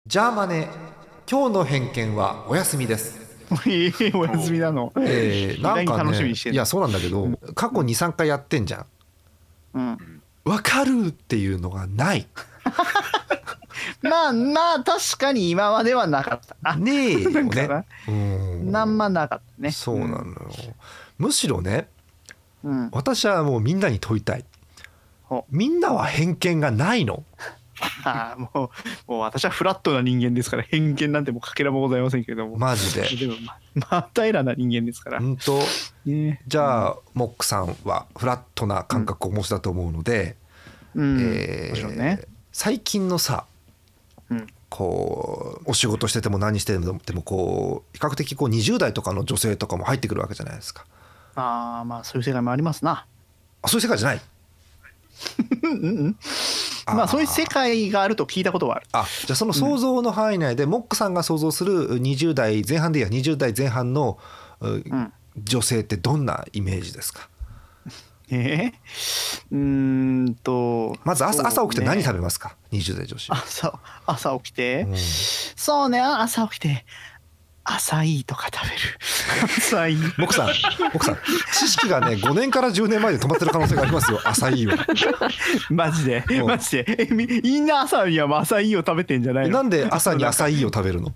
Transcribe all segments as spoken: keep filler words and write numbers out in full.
じゃあマネ、今日の偏見はお休みです。 えー、お休みなの。 えー、なんか楽しみにしてね、 る。 いやそうなんだけど、うん、過去 に,さん 回やってんじゃん。 うん。 わかるっていうのがない。 まあまあ確かに今まではなかった。 ねえよね。 うん。なんまなかったね。 そうなのよ。むしろね、 うん、 私はもうみんなに問いたい。みんなは偏見がないの？ ああ、もう、もう私はフラットな人間ですから偏見なんてもうかけらもございませんけれども。 マジで。 でもままあ平らな人間ですから。 本当。 ね、 じゃあ、うん、モックさんはフラットな感覚をお持ちだと思うので、 うんえー、もちろんね。最近のさ、うん、こうお仕事してても何しててもこう比較的こうにじゅう代とかの女性とかも入ってくるわけじゃないですか。 ああ、まあそういう世界もありますな。 あ、そういう世界じゃない。 うんうん、まあそういう世界があると聞いたことはある。 あ、じゃあその想像の範囲内で、うん、モックさんが想像するにじゅう代前半でいいやにじゅう代前半の、うん、女性ってどんなイメージですか？ えー、うーんとまず 朝,、ね、朝起きて何食べますか？にじゅう代女子。 朝、朝起きて、 うん、 そうね、朝起きてアサイーとか食べる。アサイー。 モクさん、モクさん、知識がねごねんからじゅうねんまえで止まってる可能性がありますよ。アサイーは。 マジで、マジで。え、みんな朝にはアサイーを食べてんじゃないの？ なんで朝にアサイーを食べるの？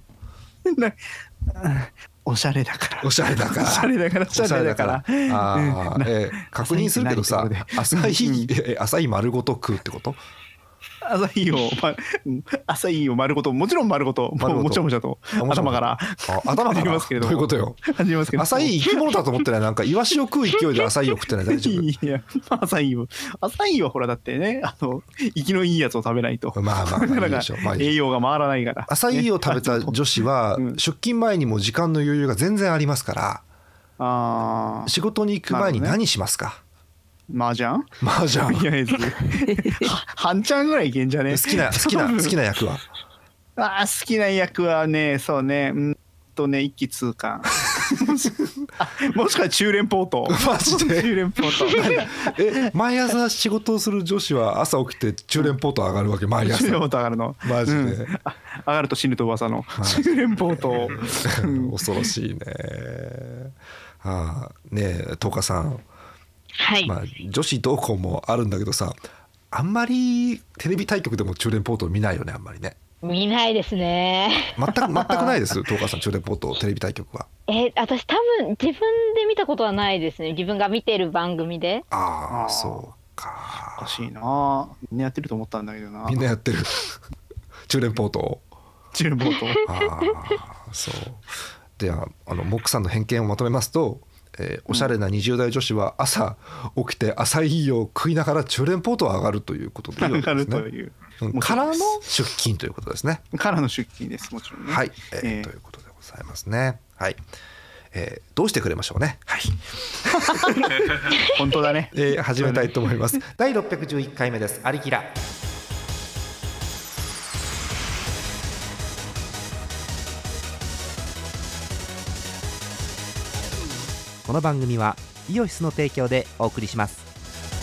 おしゃれだから。 おしゃれだから。 おしゃれだから。おしゃれだから。 あ、えー、確認するけどさ、アサイー、アサイー丸ごと食うってこと？ アサイーを、ま、アサイーを丸ごと、もちろん丸ごと、ももちろんもちろんと頭から。 あ、頭から。 ますけれどどういうことよ。 始めますけど。 アサイー生き物だと思ってない？なんかイワシを食う勢いでアサイーを食ってない？大丈夫？ いや、アサイーを、アサイーはほらだってね、あの生きのいいやつを食べないと。 まあまあまあいいでしょう。まあ、 栄養が回らないから。 アサイーを食べた女子は出勤前にも時間の余裕が全然ありますから。 ああ。 仕事に行く前に何しますか？ 麻雀？ 麻雀。 いやいや、半ちゃんぐらいいけんじゃね？ 好きな好きな好きな役は？ ああ、好きな役はね、そうね、うんとね、一気通貫。もしくは中連ポート。 マジで？ 中連ポート。え、毎朝仕事をする女子は朝起きて中連ポート上がるわけ？毎朝。 中連ポート上がるの。 マジで。うん、 上がると死ぬと噂の中連ポート。 恐ろしいね。はあ、ねえ、トカさん。 はい、 まあ、女子同行もあるんだけどさ、あんまりテレビ対局でも中連ポート見ないよね。あんまりね。 見ないですね。 全く全くないです。東川さん、中連ポートテレビ対局は。 え、私多分自分で見たことはないですね。自分が見てる番組で。 ああ、そうか。 おかしいな。みんなやってると思ったんだけどな。 みんなやってる。中連ポート。 中連ポート。 ああ、そう。では、あのモックさんの偏見をまとめますと。えー、おしゃれなにじゅう代女子は朝起きてアサイーを食いながら中連ポートは上がるということでいいわけですね。 上がるというからの出勤ということですね。 からの出勤です、もちろんね。 はい、えーえー、ということでございますね。はい、えー、どうしてくれましょうね。はい。 本当だね。 えー、始めたいと思います。だいろっぴゃくじゅういっかいめです。アリキラ。 この番組はイオシスの提供でお送りします。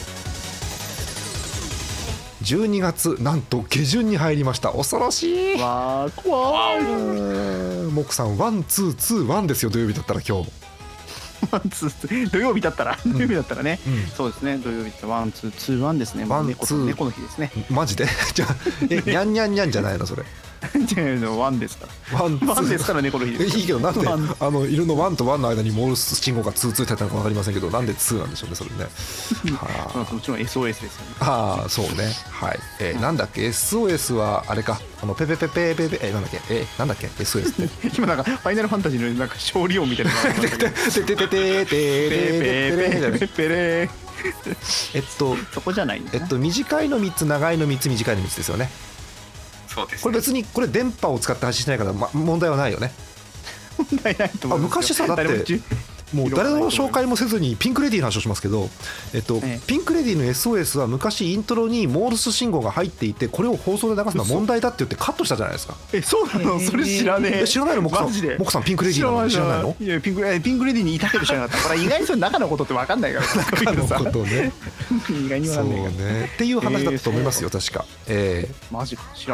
じゅうにがつなんと下旬に入りました。恐ろしい。 わー怖い。 モクさんワンツーツーワンですよ。土曜日だったら今日。 ワンツーツー土曜日だったら、うん、土曜日だったらね、うん、そうですね。土曜日ってワンツーツーワンですね。 ワンツー猫の日ですね。 マジで？じゃあえニャンニャンニャンじゃないのそれ？ ワンですからワンワンですからね、この日です。 いいけどなんであの犬のワンとワンの間にモールス信号がツーツーってやったのか分かりませんけど、なんでツーなんでしょうねそれね。 はあ、もちろん エスオーエス ですよね。 ああそうね。はい、えーうん、なんだっけ エスオーエス はあれか、あのペペペペペペえー、なんだっけえー、なんだっけ エスオーエス って今なんかファイナルファンタジーのなんか勝利音みたいなテテテテテテテテテペレえっとそこじゃない。 えっと短いのみっつ、長いのみっつ、短いのみっつですよね。 そうですね、 これ別にこれ電波を使って発信してないから、ま、問題はないよね。 問題ないと思いますよ。 昔さだってもう誰の紹介もせずにピンクレディーの話をしますけど、えっとええ、ピンクレディーの エスオーエス は昔イントロにモールス信号が入っていて、これを放送で流すのは問題だって言ってカットしたじゃないですか。 え、そうなの？それ知らねえ。 知らないの？モクさん、モクさんピンクレディーなの知らないの？ いや、ピンク、ピンクレディーにいたけど知らなかった。これ意外にその中のことって分かんないから中のことね意外に分かんないからそうねっていう話だったと思いますよ、確か。えー、マジか知らん、 はい、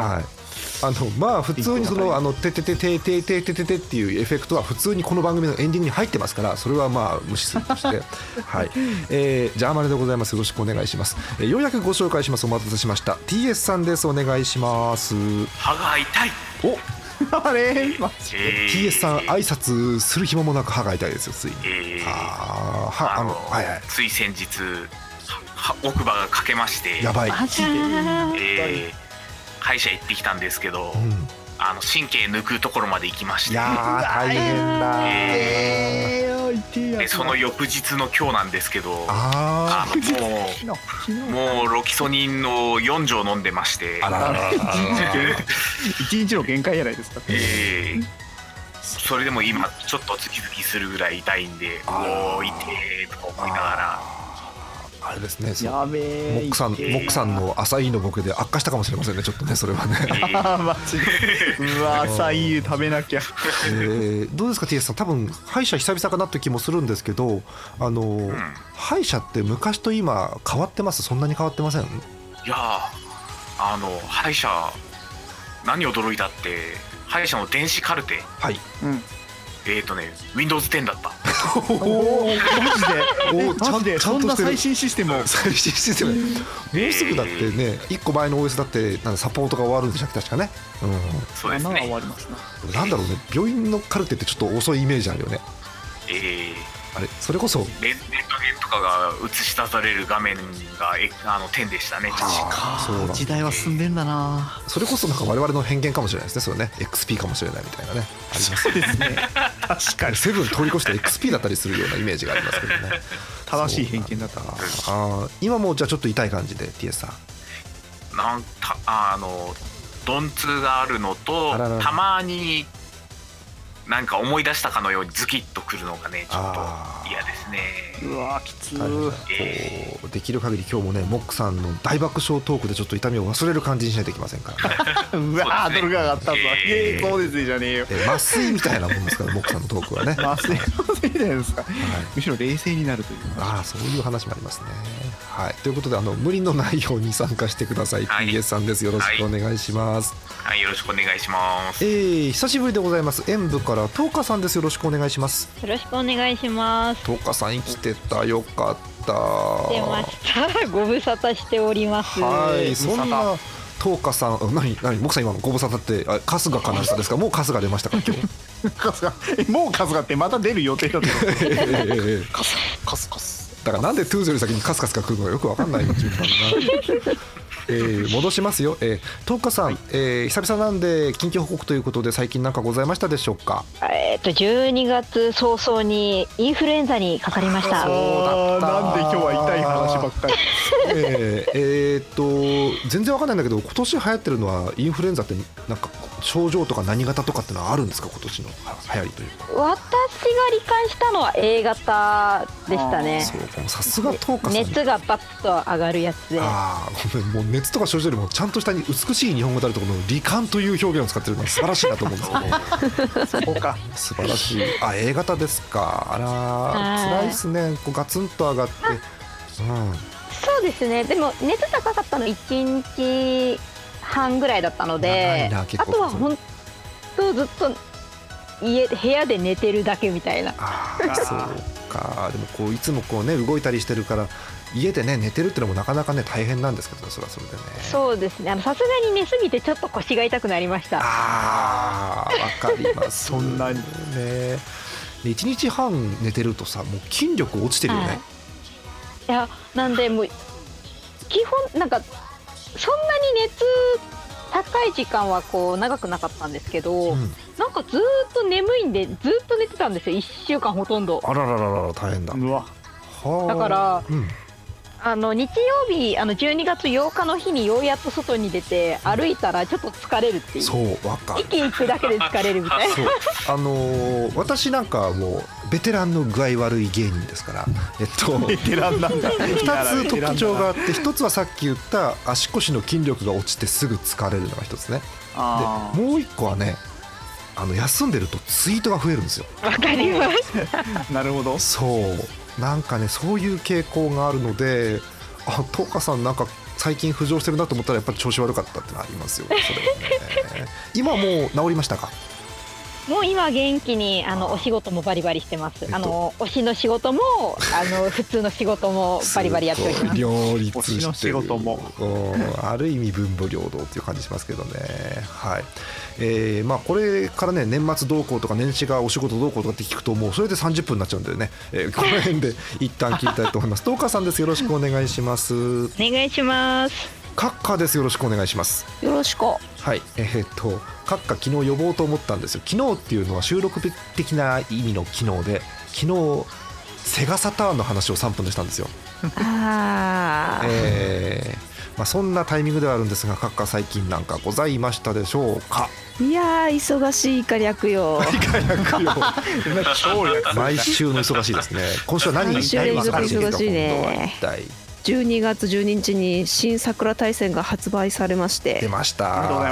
あのまあ普通にそのあのてててててててててっていうエフェクトは普通にこの番組のエンディングに入ってますから、それはまあ無視するとしてはい、えー、ジャーマネでございます。よろしくお願いします。えー、ようやくご紹介します。お待たせしました ティーエス さんです。お願いします。 歯が痛い。 おあれマジで、 えー、 ティーエス さん挨拶する暇もなく歯が痛いですよ、ついに。 えー、 あーはあのはいはい、 つい先日奥歯が欠けまして、 やばい、 マジで、 えー、歯医者行ってきたんですけど、うん、あの神経抜くところまで行きまして、 いやー大変だ、 えーでその翌日の今日なんですけど、ああのもうもうロキソニンのよん錠飲んでまして、あらららいちにちの限界じゃないですか。 えー、それでも今ちょっとズキズキするぐらい痛いんで、もう痛えとか思いながら。 あれですね、 やべえ、 モックさん、モックさんの浅いのボケで悪化したかもしれませんね、ちょっとね、それはね。 マジで、うわ浅い食べなきゃ。 えー、どうですか ティーエス さん、多分歯医者久々かなって気もするんですけど、あの、うん、歯医者って昔と今変わってます？そんなに変わってません？いやあの歯医者何驚いたって歯医者の電子カルテ、 はい、 うん、えーとね、ウィンドウズテンだった。 おお、マジで、マジで、そんな最新システムを。 最新システム。もうすぐだってね、いっこまえの オーエス だってなんかサポートが終わるんでしたっけ、確かね。 うん、そうですね。 終わりますな。なんだろうね、病院のカルテってちょっと遅いイメージあるよね。 えー、 あれ、それこそレントゲンとかが映し出される画面がえあの点でしたね。 そう時代は進んでんだな。 それこそなんか我々の偏見かもしれないですね。それね エックスピー かもしれないみたいなね、ありますそうですね。確かにセブン通り越して エックスピー だったりするようなイメージがありますけどね。 正しい偏見だったな。 あ今もじゃあちょっと痛い感じで ティーエス さん、 なんたあの鈍痛があるのと、あららら、たまになんか思い出したかのようにズキッとくるのがね、ちょっと嫌ですね。 うわきつー、えー、できる限り今日もね、モックさんの大爆笑トークでちょっと痛みを忘れる感じにしないといけませんから、ね、 うわハードルが上がったぞ、えー、そうですねじゃねえよ、 えー、麻酔みたいなもんですからモックさんのトークはね。 麻酔みたいですか、はい、むしろ冷静になるという、 ああそういう話もありますね。はい、ということであの無理のないように参加してください、はい、ティーエス さんです。よろしくお願いします。 はい、はい、よろしくお願いします。 えー、久しぶりでございます。演舞からトーカさんです。よろしくお願いします。 よろしくお願いします。 トーカさん生きてた、よかった。 出ました。ご無沙汰しております。 はい、そんなトーカさん、何何モクさん今のご無沙汰ってあ春日かなんかですか？もう春日出ましたか今日？ 春日、えもう春日ってまた出る予定だったの？えー、カスカスカス。 だからなんでトゥーズより先にカスカスが来るのかよくわかんないよ順番が。えー、戻しますよ、えー、トーカさん、はい、えー、久々なんで緊急報告ということで最近何かございましたでしょうか？ えー、とじゅうにがつ早々にインフルエンザにかかりました。 そうだった。なんで今日は痛い話ばっかり。 えー、えー、っと全然わかんないんだけど、今年流行ってるのはインフルエンザってなんか症状とか何型とかってのはあるんですか？今年の流行りというか。 私が罹患したのは A 型でしたね。 そうか、さすがトーカさん。 熱がバッと上がるやつで。 ああ、ごめん、もう熱とか症状よりもちゃんとした美しい日本語であるところの罹患という表現を使ってるのは素晴らしいなと思うんですけど。 そうか、 素晴らしい。あ、A 型ですか。あら辛いですね、こうガツンと上がって、うん、 そうですね。でも熱高かったのいちにちはんぐらいだったので、あとは本当ずっと家部屋で寝てるだけみたいな。 あそうか。でもこういつもこうね動いたりしてるから家でね寝てるってのもなかなかね大変なんですけど、それはそれでね。 そうですね。さすがに寝すぎてちょっと腰が痛くなりました。 あーわかります。 そんなにね。いちにちはん寝てるとさ、もう筋力落ちてるよね。はい、 いやなんでもう基本なんかそんなに熱高い時間はこう長くなかったんですけど、うん、なんかずっと眠いんでずっと寝てたんですよ、いっしゅうかんほとんど。 あらららら大変だ。 うわだから、 うん、 あの日曜日あのじゅうにがつようかの日にようやっと外に出て歩いたらちょっと疲れるっていう。 そうわかる。 息行くだけで疲れるみたいな。そうあのー、私なんかはもうベテランの具合悪い芸人ですから、えっと、 ベテランなんだ。 ふたつ特徴があって、ひとつはさっき言った足腰の筋力が落ちてすぐ疲れるのがひとつね。でもういっこはね、あの休んでるとツイートが増えるんですよ。 わかります。 なるほど。 そうなんかねそういう傾向があるので、あトーカさんなんか最近浮上してるなと思ったらやっぱり調子悪かったってのありますよそれはね今もう治りましたか？ もう今元気にあのお仕事もバリバリしてます、えっと、あの推しの仕事もあの普通の仕事もバリバリやっております。 両立してる、 推しの仕事もある意味文武両道っていう感じしますけどね。はい、えー、まあこれからね年末どうこうとか年始がお仕事どうこうとかって聞くともうそれでさんじゅっぷんになっちゃうんでね、えー、この辺で一旦切りたいと思います。トーカーさんです。よろしくお願いします。お願いします。 カッカです。よろしくお願いします。 よろしく。 はい、えー、っとカッカ昨日呼ぼうと思ったんですよ。昨日っていうのは収録的な意味の昨日で、昨日セガサターンの話をさんぷんでしたんですよ。 あ、 えーまあ、そんなタイミングではあるんですが、カッカ最近なんかございましたでしょうか？ いやー忙しいイカ略よ。 イカ略よ毎週の忙しいですね。今週は何毎週連続忙しいね。じゅうにがつじゅうににちに新桜大戦が発売されまして、 出ました。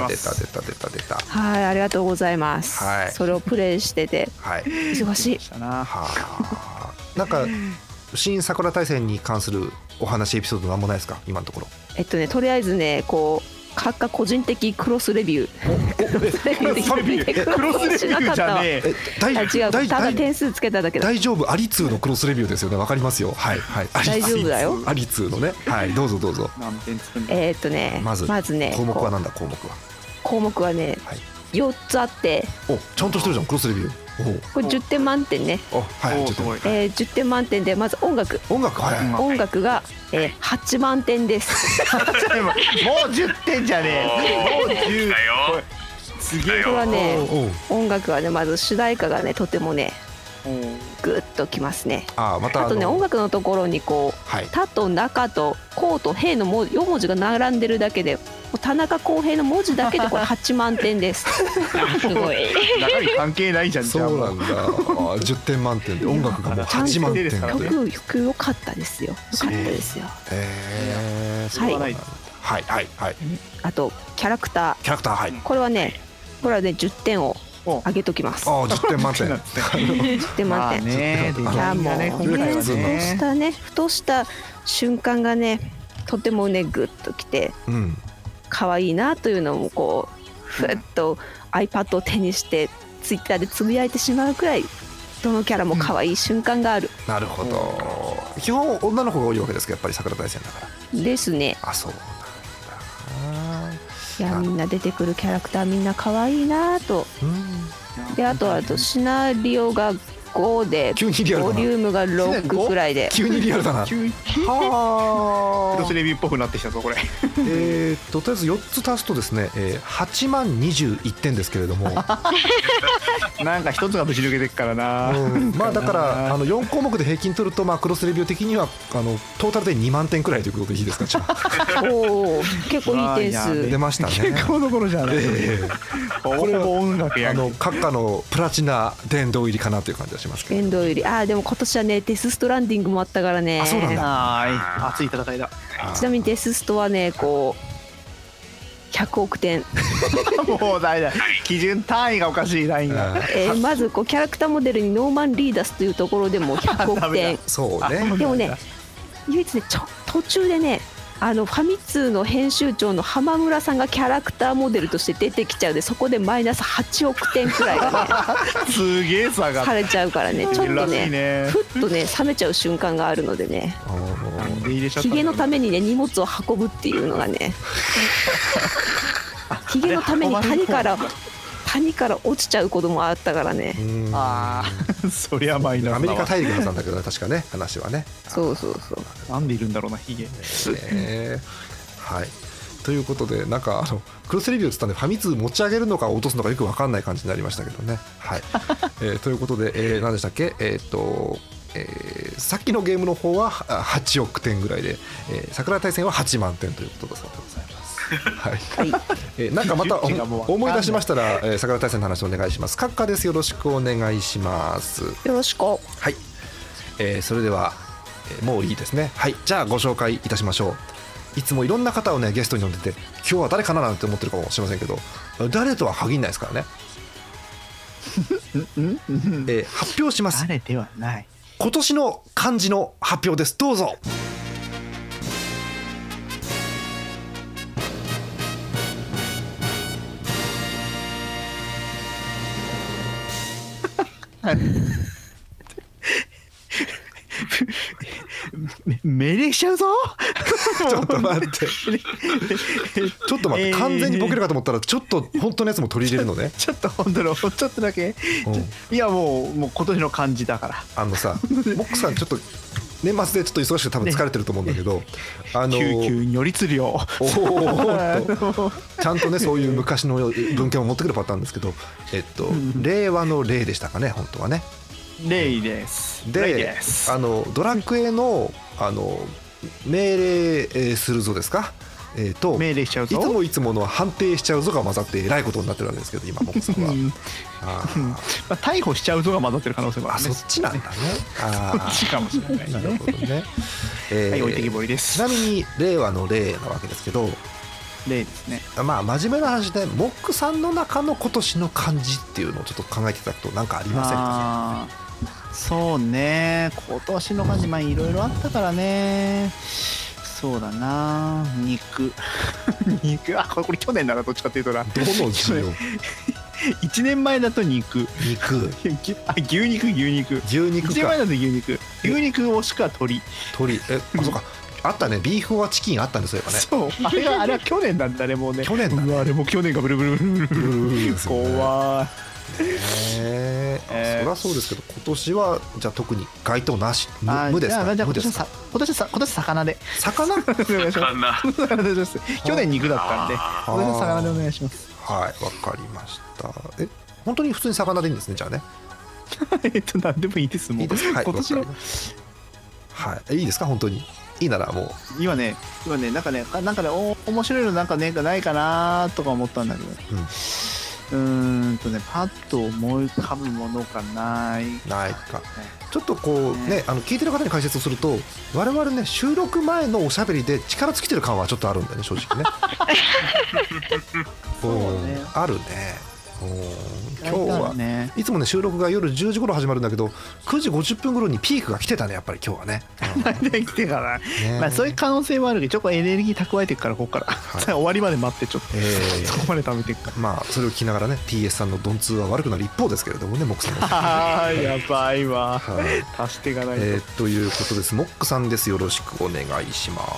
出た出た出た出た。 はい、ありがとうございます、はい、それをプレイしてて、はい、忙しい。 はなんか新桜大戦に関するお話エピソードなんもないですか今のところ？ えっとねとりあえずねこう各家個人的クロスレビュークロスレビューしなかったわ。違う、ただ点数つけただけだ。 大丈夫、アリツーのクロスレビューですよね。わかりますよ。はいはい。 大丈夫だよ。 アリツーのね。はい、どうぞどうぞ。 えー、っとねまずまずね項目はなんだ項目は？ 項目はね、はい、よっつあって。 お、ちゃんとしてるじゃんクロスレビュー。 これじゅってん満点ね。 はい、 えー、じゅってん満点でまず音楽音楽、はい、 音楽が、えー、はちまんてんです。 もうじゅってんじゃねえ。もうじゅうすげえ。これはね音楽はねまず主題歌がねとてもねグッときますね。 あ, また あ, あとね音楽のところにこう、はい、他と中とこうと平のよん文字が並んでるだけで田中康平の文字だけでこれはちまんてんです。 すごい。 中身関係ないじゃん。 そうなんだ。じゅってん満点で音楽がもうはちまんてん。 曲曲良かったですよ。良かったですよ。 えー、はいはいはいはい。 あとキャラクター。 キャラクター、はい。 これはねこれはねじゅってんを上げときます。 ああ、じゅってん満点。じゅってん満点。いやもうねふとしたねふとした瞬間がねとてもねグッときて。うん。可愛いなというのもこうふっと iPad を手にしてツイッターでつぶやいてしまうくらいどのキャラも可愛い瞬間がある、 うん、なるほど。基本女の子が多いわけですけどやっぱり桜大戦だからですね。 あ、そうなんだ。いやみんな出てくるキャラクターみんな可愛いなと、うん、であとあとシナリオがごでボリュームがろくくらいで急にリアルだな。 はあ。クロスレビューっぽくなってきたぞこれ。 えーととりあえずよっつ足すとですね、えー、はちまんにじゅういってんですけれどもなんか一つがぶち抜けてっからな、 うん、まあだからあのよん項目で平均取るとまあクロスレビュー的にはあのトータルでにまんてんくらいということでいいですか？じゃあお結構いい点数出ましたね。 結構どころじゃない、えー、これは音楽やあの閣下のプラチナ殿堂入りかなという感じがしますけど。 殿堂入り。あーでも今年はねデスストランディングもあったからね。 あ、そうなんだ。 はい、熱い戦いだ。 ちなみにデスストはねこうひゃくおくてんもうだいだ基準単位がおかしいラインが、 えー、まずこうキャラクターモデルにノーマン・リーダスというところでもひゃくおくてんそうね。 でもね唯一ねちょ途中でねあのファミ通の編集長の浜村さんがキャラクターモデルとして出てきちゃうでそこでマイナスはちおくてんくらいがねすげえ差がされちゃうからねちょっとねふっとね冷めちゃう瞬間があるのでねヒゲのためにね荷物を運ぶっていうのがねヒゲのために谷から谷から落ちちゃうこともあったからね。 ああそりゃマイナス。 アメリカ大陸なんだけど確かね話はね。 そうそうそう。 なんでいるんだろうなヒゲ、 えー、はいということでなんかあのクロスレビューっつったんでファミ通持ち上げるのか落とすのかよく分かんない感じになりましたけどね。はい、えー、ということで、えー、何でしたっけえっ、ー、とえー、さっきのゲームの方ははちおくてんぐらいで、えー、桜大戦ははちまんてんということだそうでございます。はい、えー、なんかまた思い出しましたら、えー、桜大戦の話お願いします。閣下です。よろしくお願いします。よろしく。はい、 えー、それでは、えー、もういいですね。はい、じゃあご紹介いたしましょう。いつもいろんな方をねゲストに呼んでて今日は誰かななんて思ってるかもしれませんけど誰とは限らないですからね。えー、発表します。 誰ではない。 今年の漢字の発表です。どうぞ。 命令しちゃうぞちょっと待ってちょっと待って、えー、完全にボケるかと思ったらちょっと本当のやつも取り入れるのね。 ちょっと本当のちょっとだけ、うん、いやもうもう今年の漢字だから。 あのさモックさんちょっと年末でちょっと忙しくて多分疲れてると思うんだけど、ね、 あの救急如律令おおちゃんとねそういう昔の文献を持ってくるパターンですけど、えっと令和の令でしたかね本当はね。 令です。 で、です。あのドラクエのあの命令するぞですか、えー、と命令しちゃうぞ。 いつもいつもの判定しちゃうぞが混ざってえらいことになってるわけですけど今モックさんはあ、まあ、逮捕しちゃうぞが混ざってる可能性もある、ね、 あそっちなんだね。 あそっちかもしれない、ね、 なるほどね、えー、 はい置いてきぼりです。 ちなみに令和の令なわけですけど例ですね。 まあ真面目な話でモックさんの中の今年の漢字っていうのをちょっと考えていただくと何かありませんかね。 そうね今年の漢字まあいろいろあったからね。そうだな肉肉あこれこれ去年だなどっちかっていうとなどの字よいちねんまえだと肉肉あ牛肉牛肉牛肉かいちねんまえだと牛肉牛肉もしくは鶏鶏えあそうかあったねビーフはチキンあったんですよね。 そうあれはあれは去年なんだねもうね去年だね。 うわあれも去年がブルブルブルブルブルブル怖いえー、えー、そりゃそうですけど今年はじゃあ特に該当なし 無, 無ですか。 じゃあ今年は今年は今年魚で魚魚去年肉だったんで今年は魚でお願いします。 はいわかりました。え本当に普通に魚でいいんですねじゃあねえっと何でもいいですもういいですはい今年のはいいいですか本当にいいならもう今ね今ねなんかねなんかねお面白いのなんかねないかなとか思ったんだけど、うんうーんとねパッと思い浮かぶものがないないか、ね、ちょっとこうね、ねあの聞いてる方に解説をすると我々ね収録前のおしゃべりで力尽きてる感はちょっとあるんだよね正直ねそうねあるね。今日は、ね、いつもね収録が夜じゅうじ頃始まるんだけどくじごじゅっぷん頃にピークが来てたねやっぱり今日はね。 来てから、ねまあ、そういう可能性もあるけどちょっとエネルギー蓄えていくからここから、はい、終わりまで待ってちょっと、えー、そこまで食べていくからまあそれを聞きながらね ティーエス さんのドンツーは悪くなる一方ですけれどもねモックさんああやばいわ、はい、足していかないと、えー、ということですモックさんですよろしくお願いします。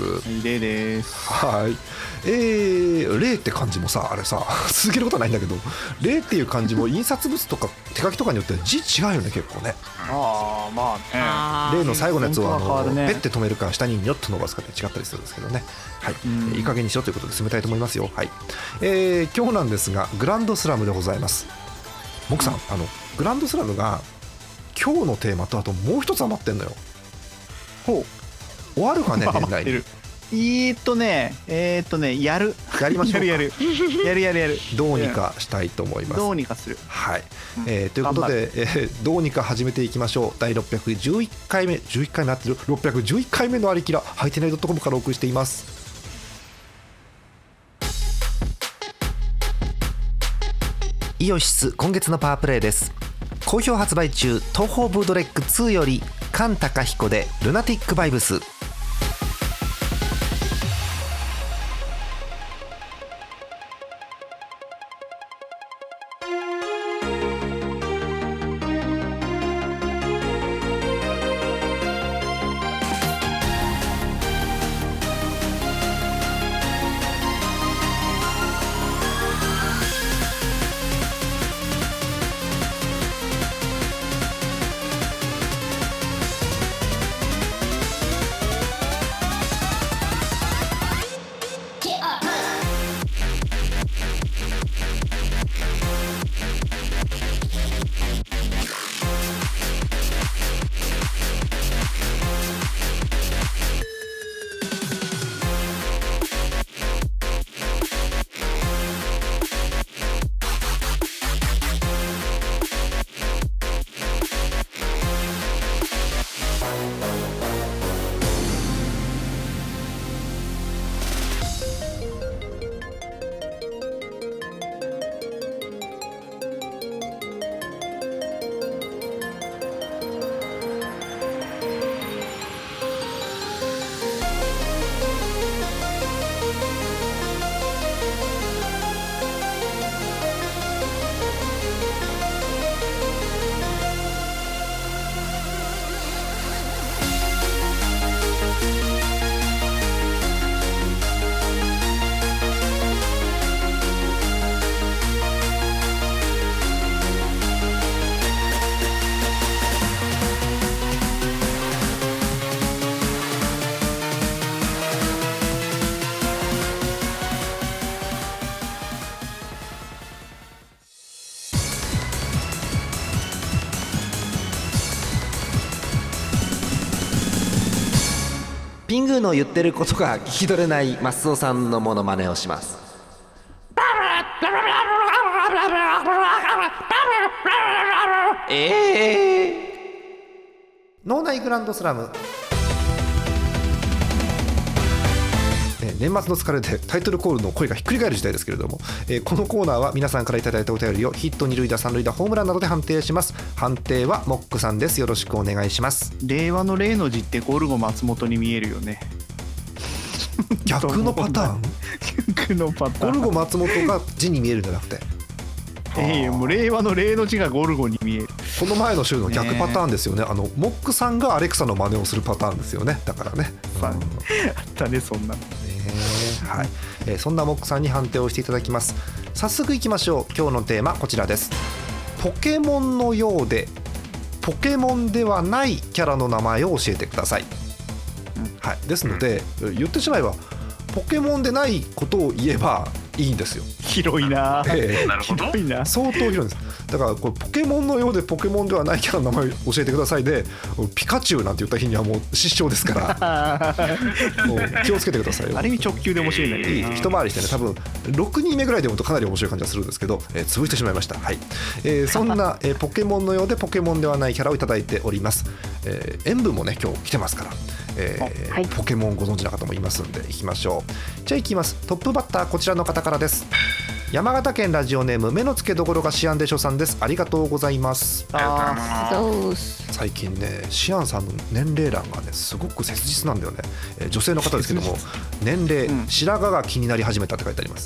はい例ですはいえー、例って漢字もさあれさ続けることはないんだけど例っていう漢字も印刷物とか手書きとかによって字違うよね結構ね。 ああまあね例の最後のやつはあの、 ね、 ペッて止めるか下にニョッと伸ばすかで違ったりするんですけどね。はい、うん、いい加減にしようということで進めたいと思いますよ。はい、えー、今日なんですがグランドスラムでございます。モクさん、うん、あのグランドスラムが今日のテーマとあともう一つ余ってんのよ。 ほう終わるかね年内に。 えーっとねえー、っとねやるやりましょうかやるやるやるやるやるどうにかしたいと思います。 どうにかするはい、うんえー、ということで、えー、どうにか始めていきましょう。第ろっぴゃくじゅういっかいめじゅういっかいめなってるろっぴゃくじゅういっかいめのありきらハイテナイドットコムからお送りしています。イオシス今月のパワープレイです。好評発売中東方ブードレックツーより菅貴彦でルナティックバイブス。 ピングーの言ってることが聞き取れないマスオさんのモノマネをします。えー、 脳内グランドスラム。年末の疲れでタイトルコールの声がひっくり返る時代ですけれども、えー、このコーナーは皆さんからいただいたお便りをヒット、二塁打、三塁打、ホームランなどで判定します。判定はモックさんです。よろしくお願いします。 令和の令の字ってゴルゴ松本に見えるよね。 逆のパターン逆のパターン。 ゴルゴ松本が字に見えるんじゃなくて、 ええ、もう令和の令の字がゴルゴに見える。 この前の週の逆パターンですよね。あのモックさんがアレクサの真似をするパターンですよね。だからね、 うん、あったねそんなの。 はい、えー、そんなモックさんに判定をしていただきます。早速いきましょう。今日のテーマこちらです。ポケモンのようでポケモンではないキャラの名前を教えてください、うん、はい、ですので、うん、言ってしまえばポケモンでないことを言えばいいんですよ。 広いな、 えー、なるほど。 広いな、 相当広いんです。だからこれポケモンのようでポケモンではないキャラの名前を教えてくださいで、ピカチュウなんて言った日にはもう失笑ですからもう気をつけてくださいよ。 ある意味直球で面白いんだけど、 いい一回りしてね、多分ろくにんめぐらいでもとかなり面白い感じがするんですけど、えー、潰してしまいました。はい、えー、そんな、えー、ポケモンのようでポケモンではないキャラをいただいております。えー、塩分もね今日来てますから、えーはい、ポケモンご存知の方もいますんでいきましょう。じゃあいきます。トップバッターこちらの方からです。山形県ラジオネーム目の付けどころがシアンでしょさんです。ありがとうございます。 あ最近ねシアンさんの年齢欄がねすごく切実なんだよね、えー、女性の方ですけども年齢、うん、白髪が気になり始めたって書いてあります。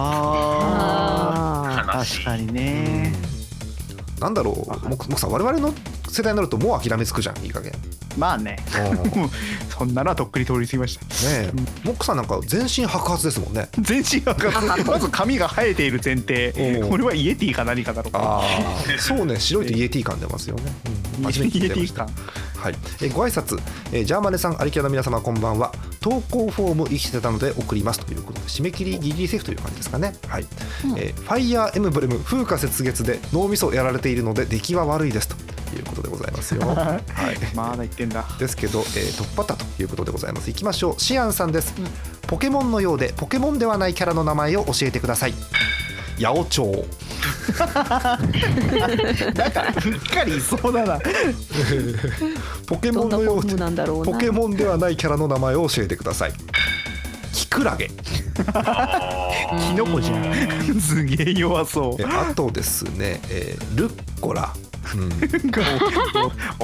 わー確かにね、 うん、なんだろうもくさん我々の世代になるともう諦めつくじゃん。いい加減まあねそんなのはとっくに通り過ぎましたね。えモックさんなんか全身白髪ですもんね。 全身白髪まず髪が生えている前提これはイエティか何かだろうか。 あそうね白いとイエティ感出ますよね、 うん、初めて聞いてました。 はい、えご挨拶、えジャーマネさんアリキャの皆様こんばんは。投稿フォーム生きてたので送りますということで締め切りギリギリセーフという感じですかね。はい、うんえー、ファイヤーエムブレム風化雪月で脳みそやられているので出来は悪いですということでございますよ。はい、 まだ言ってんだですけど、えー、突破ったということでございます。いきましょう。シアンさんです、うん、ポケモンのようでポケモンではないキャラの名前を教えてください。ヤオチョウなんかうっかりいそうだなポケモンのようでポケモンではないキャラの名前を教えてください。キクラゲキノコじゃんすげえ弱そう。 えあとですね、えー、ルッコラ、うん、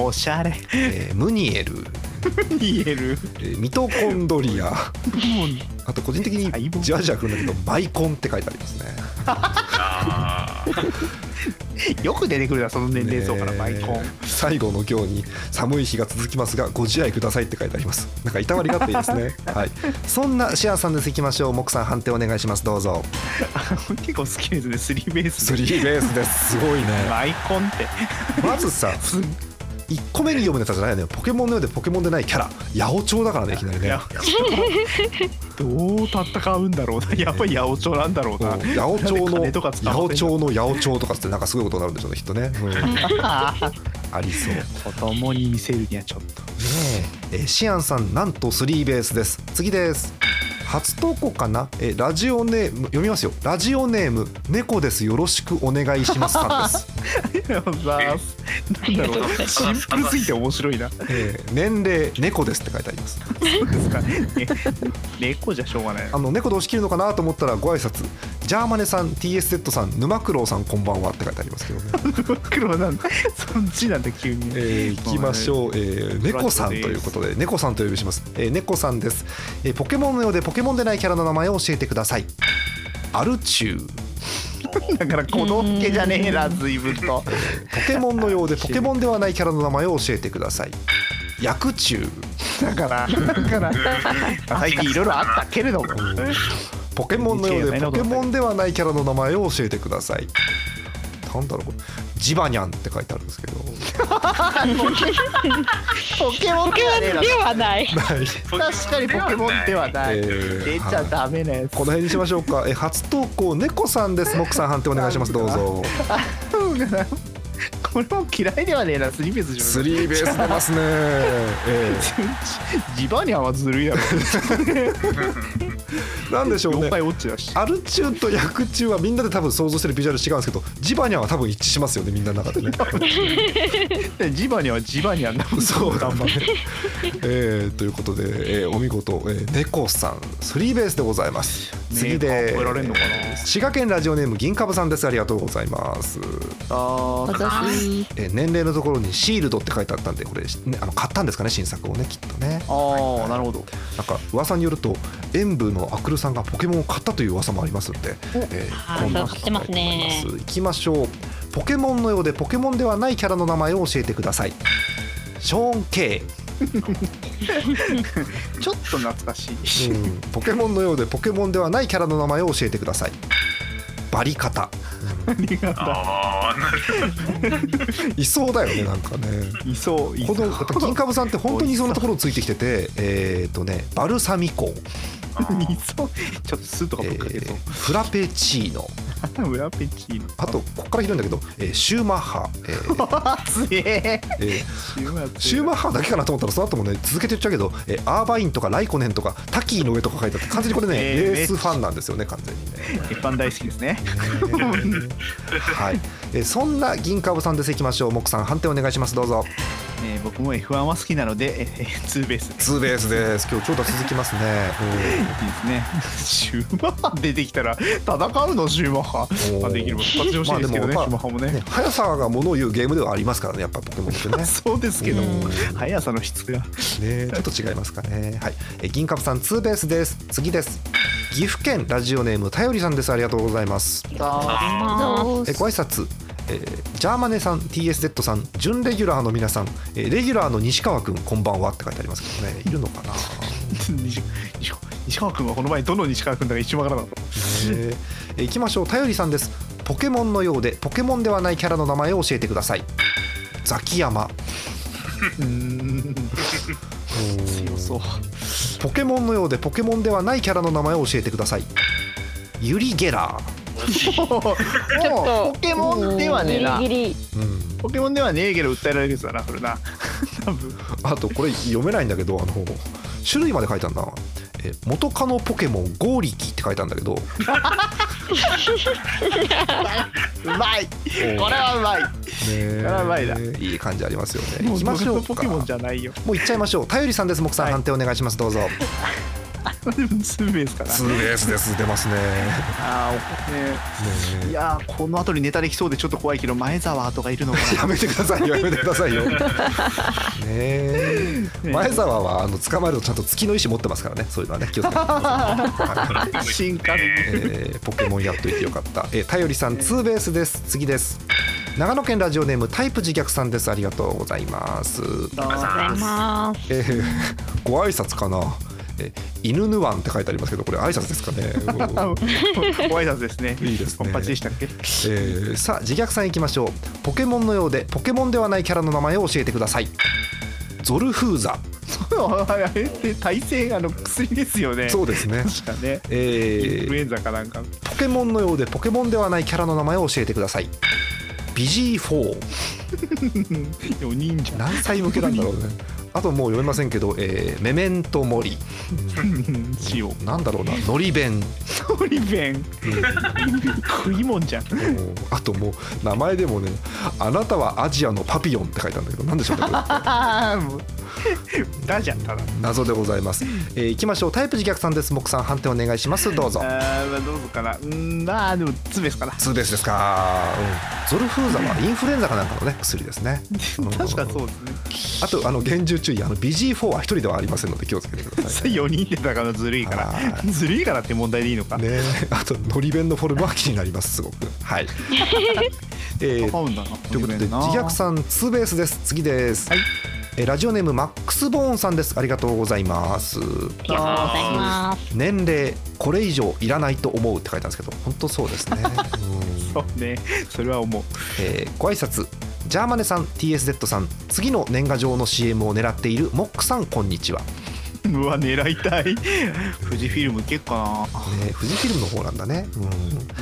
お, おしゃれ、 えー、ムニエルムニエル、 えー、ミトコンドリアあと個人的にじわじわくるんだけどマイコンって書いてありますねよく出てくるなその年齢層からマイコン。 最後の行に寒い日が続きますがご自愛くださいって書いてあります。なんかいたわりがあっていいですねはい、そんなシアンさんです。いきましょう。モクさん判定お願いします。どうぞ。 結構好きですね。スリーベーススリーベースですすごいねマイコンってまずさいっこめに読むネタじゃないのよ。ポケモンのようでポケモンでないキャラヤオチョウだからね。いきなりねどう戦うんだろうな。やっぱりヤオチョウなんだろうな。 ヤオチョウのヤオチョウのヤオチョウとかってなんかすごいことになるんでしょうねきっとね、うん、ありそう。 子供に見せるにはちょっとねええシアンさんなんとスリーベースです。次です。初投稿かな。えラジオネーム読みますよ。ラジオネーム猫ですよろしくお願いしますさんですありがとうございます。なんだろうシンプルすぎて面白いな、 えー、年齢猫ですって書いてありますそうですかね猫じゃしょうがない。 あの猫で押し切るのかなと思ったらご挨拶ジャーマネさん ティーエスゼット さん沼九郎さんこんばんはって書いてありますけどね沼九郎なんだそっちなんだ急に、 えー、いきましょう、えー、猫さんということで猫さんとお呼びします、えー、猫さんです、えー、ポケモンのようでポケモンでないキャラの名前を教えてください。アルチューだからこのっけじゃねえな随分とポケモンのようでポケモンではないキャラの名前を教えてください。ヤクチュウだからだから最近いろいろあったけれどもポケモンのようでポケモンではないキャラの名前を教えてください。なんだろうこれジバニャンって書いてあるんですけどポケモンではない確かにポケモンではない、えー、出ちゃダメなやつ。 この辺にしましょうか。え初投稿猫さんです。モックさん判定お願いします。どうぞこれも嫌いではねえな。スリーベースじゃん。 スリーベース出ますね、えー、 ジバニャンはずるいやろなんでしょうね、 妖怪ウォッチだし、 アルチューとヤクチューはみんなで多分想像してるビジュアル違うんですけど、ジバニャンは多分一致しますよね、みんなの中でねジバニャンはジバニャンだもん。 そうだね、えー、ということで、えー、お見事、えー、猫さんスリーベースでございます。次で、 覚えられんのかな。 滋賀県ラジオネーム銀株さんです。ありがとうございます。 あ私、 えー、年齢のところにシールドって書いてあったんで、これ、ね、あの買ったんですかね、新作をね、きっとね。 ああ、なるほど。 なんか噂によると演舞のアクルさんがポケモンを買ったという噂もありますので、えー、 今度買ってますね。 いきましょう。ポケモンのようでポケモンではないキャラの名前を教えてください。ショーン K ちょっと懐かしい、 うん、ポケモンのようでポケモンではないキャラの名前を教えてください。バリカタ。 ありがとう。 ああ、なるほど。 いそうだよね、なんかね。 いそう、いそう。 このやっぱ金株さんって本当にいそうなところをついてきてて、えっとね、バルサミコ、 いそう。ちょっとスーとかぶっかけそう、 えー、フラペチーノ、 裏ペチーノ、 あとここからひどいんだけど、えー、シューマッハ、えーつええー、シューマッハだけかなと思ったらその後もね続けて言っちゃうけど、えー、アーバインとかライコネンとかタキーの上とか書いてあって完全にこれね、 えー、 レースファンなんですよね、完全にね。 一般大好きですね。 はい、えー、そんな銀株さんです。いきましょう。モクさん判定お願いします。どうぞ。 えー、僕も エフワン は好きなので、えー、ツーベース。 ツーベースです。今日長打続きますね。 いいですね。シューマッハ出てきたら戦うのシューマッハ。まあ、できれば活用していいですけどね、シューマッハもね。 ね、速さがものを言うゲームではありますからね、やっぱポケモンってね。 そうですけど、速さの質がね、ちょっと違いますかね。はい、え銀株さんツーベースです。次です。岐阜県ラジオネームたよりさんです。ありがとうございます。えご挨拶、えー、ジャーマネさん、 ティーエスゼット さん、準レギュラーの皆さん、えー、レギュラーの西川くんこんばんはって書いてありますけどね、いるのかな西, 西川くんはこの前どの西川くんだか一瞬わからなかった、 えー、いきましょう。たよりさんです。ポケモンのようでポケモンではないキャラの名前を教えてください。ザキヤマ。 うーん強そう。 ポケモンのようでポケモンではないキャラの名前を教えてください。ユリゲラー。 ちょっとポケモンではねえな、 ギリギリ、 うん、 ポケモンではねえけど訴えられるやつだな、それな多分。 あとこれ読めないんだけど、あの種類まで書いてあるんだ。え元カノポケモンゴーリキって書いてあるんだけどうまい、これはうまい、ね、これはうまいな、 いい感じありますよね。 もう行きましょうか。 ポケモンじゃないよ。 もう行っちゃいましょう。たよりさんです。木さん、はい、判定お願いします。どうぞ。 でもツーベースかな。 ツーベースです。出ますね。 ああ、ね、ね、いやこの後にネタできそうでちょっと怖いけど、前澤とかいるのかな。 やめてくださいよ、やめてくださいよ。ねえ、前澤はあの捕まえるとちゃんと月の意志持ってますからね、そういうのはね、気をつけてください。 進化で、 えー、ポケモンやっといてよかった。えー、たよりさんツーベースです。次です。長野県ラジオネームタイプ自虐さんです。ありがとうございます。ありがとうございます。 えー、ご挨拶かな。え犬ヌワンって書いてありますけど、これ挨拶ですかね。 ご挨拶ですね。 いいですね。 本パチでしたっけ。えー、さあ自虐さんいきましょう。ポケモンのようでポケモンではないキャラの名前を教えてください。ゾルフーザ。 あれって耐性あの薬ですよね。 そうですね。 確かね。 えー、 インフルエンザかなんか。 ポケモンのようでポケモンではないキャラの名前を教えてください。ビジーフォー。 よにんじゃ何歳向けなんだろうね。あともう読めませんけど、えー、メメントモリ、 塩、 なんだろうな、のり弁、 のり弁、食いもんじゃん。 あともう名前でもね、あなたはアジアのパピヨンって書いてあるんだけど、なんでしょうか。 だじゃん、ただ謎でございます。えー、いきましょう。タイプ自虐さんです。木さん判定お願いします。どうぞ。 あー、どうぞかな。うん、まあでもツーベースかな。 ツーベースですか。うん、ゾルフーザはインフルエンザかなんかのね薬ですね。 確かそうですね。 あとあの厳重注意、あの ビージーフォー は一人ではありませんので気をつけてください、ね。 よにんでだからずるいから。ずるいからって問題でいいのか。 ね、あとのり弁のフォルムは気になります、すごく。はい。えー、ということで自虐さんツーベースです。次です。はい。えー、ラジオネームマックスボーンさんです。ありがとうございます。ありがとうございます。年齢これ以上いらないと思うって書いてあるんですけど、本当そうですね。 うん、そうね、それは思う。 えー、ご挨拶。ジャーマネさん、 ティーエスゼット さん、次の年賀状の シーエム を狙っているモックさん、こんにちは。 うわ、狙いたい。富士フィルム結構かな、 ね、富士フィルムの方なんだね。うん、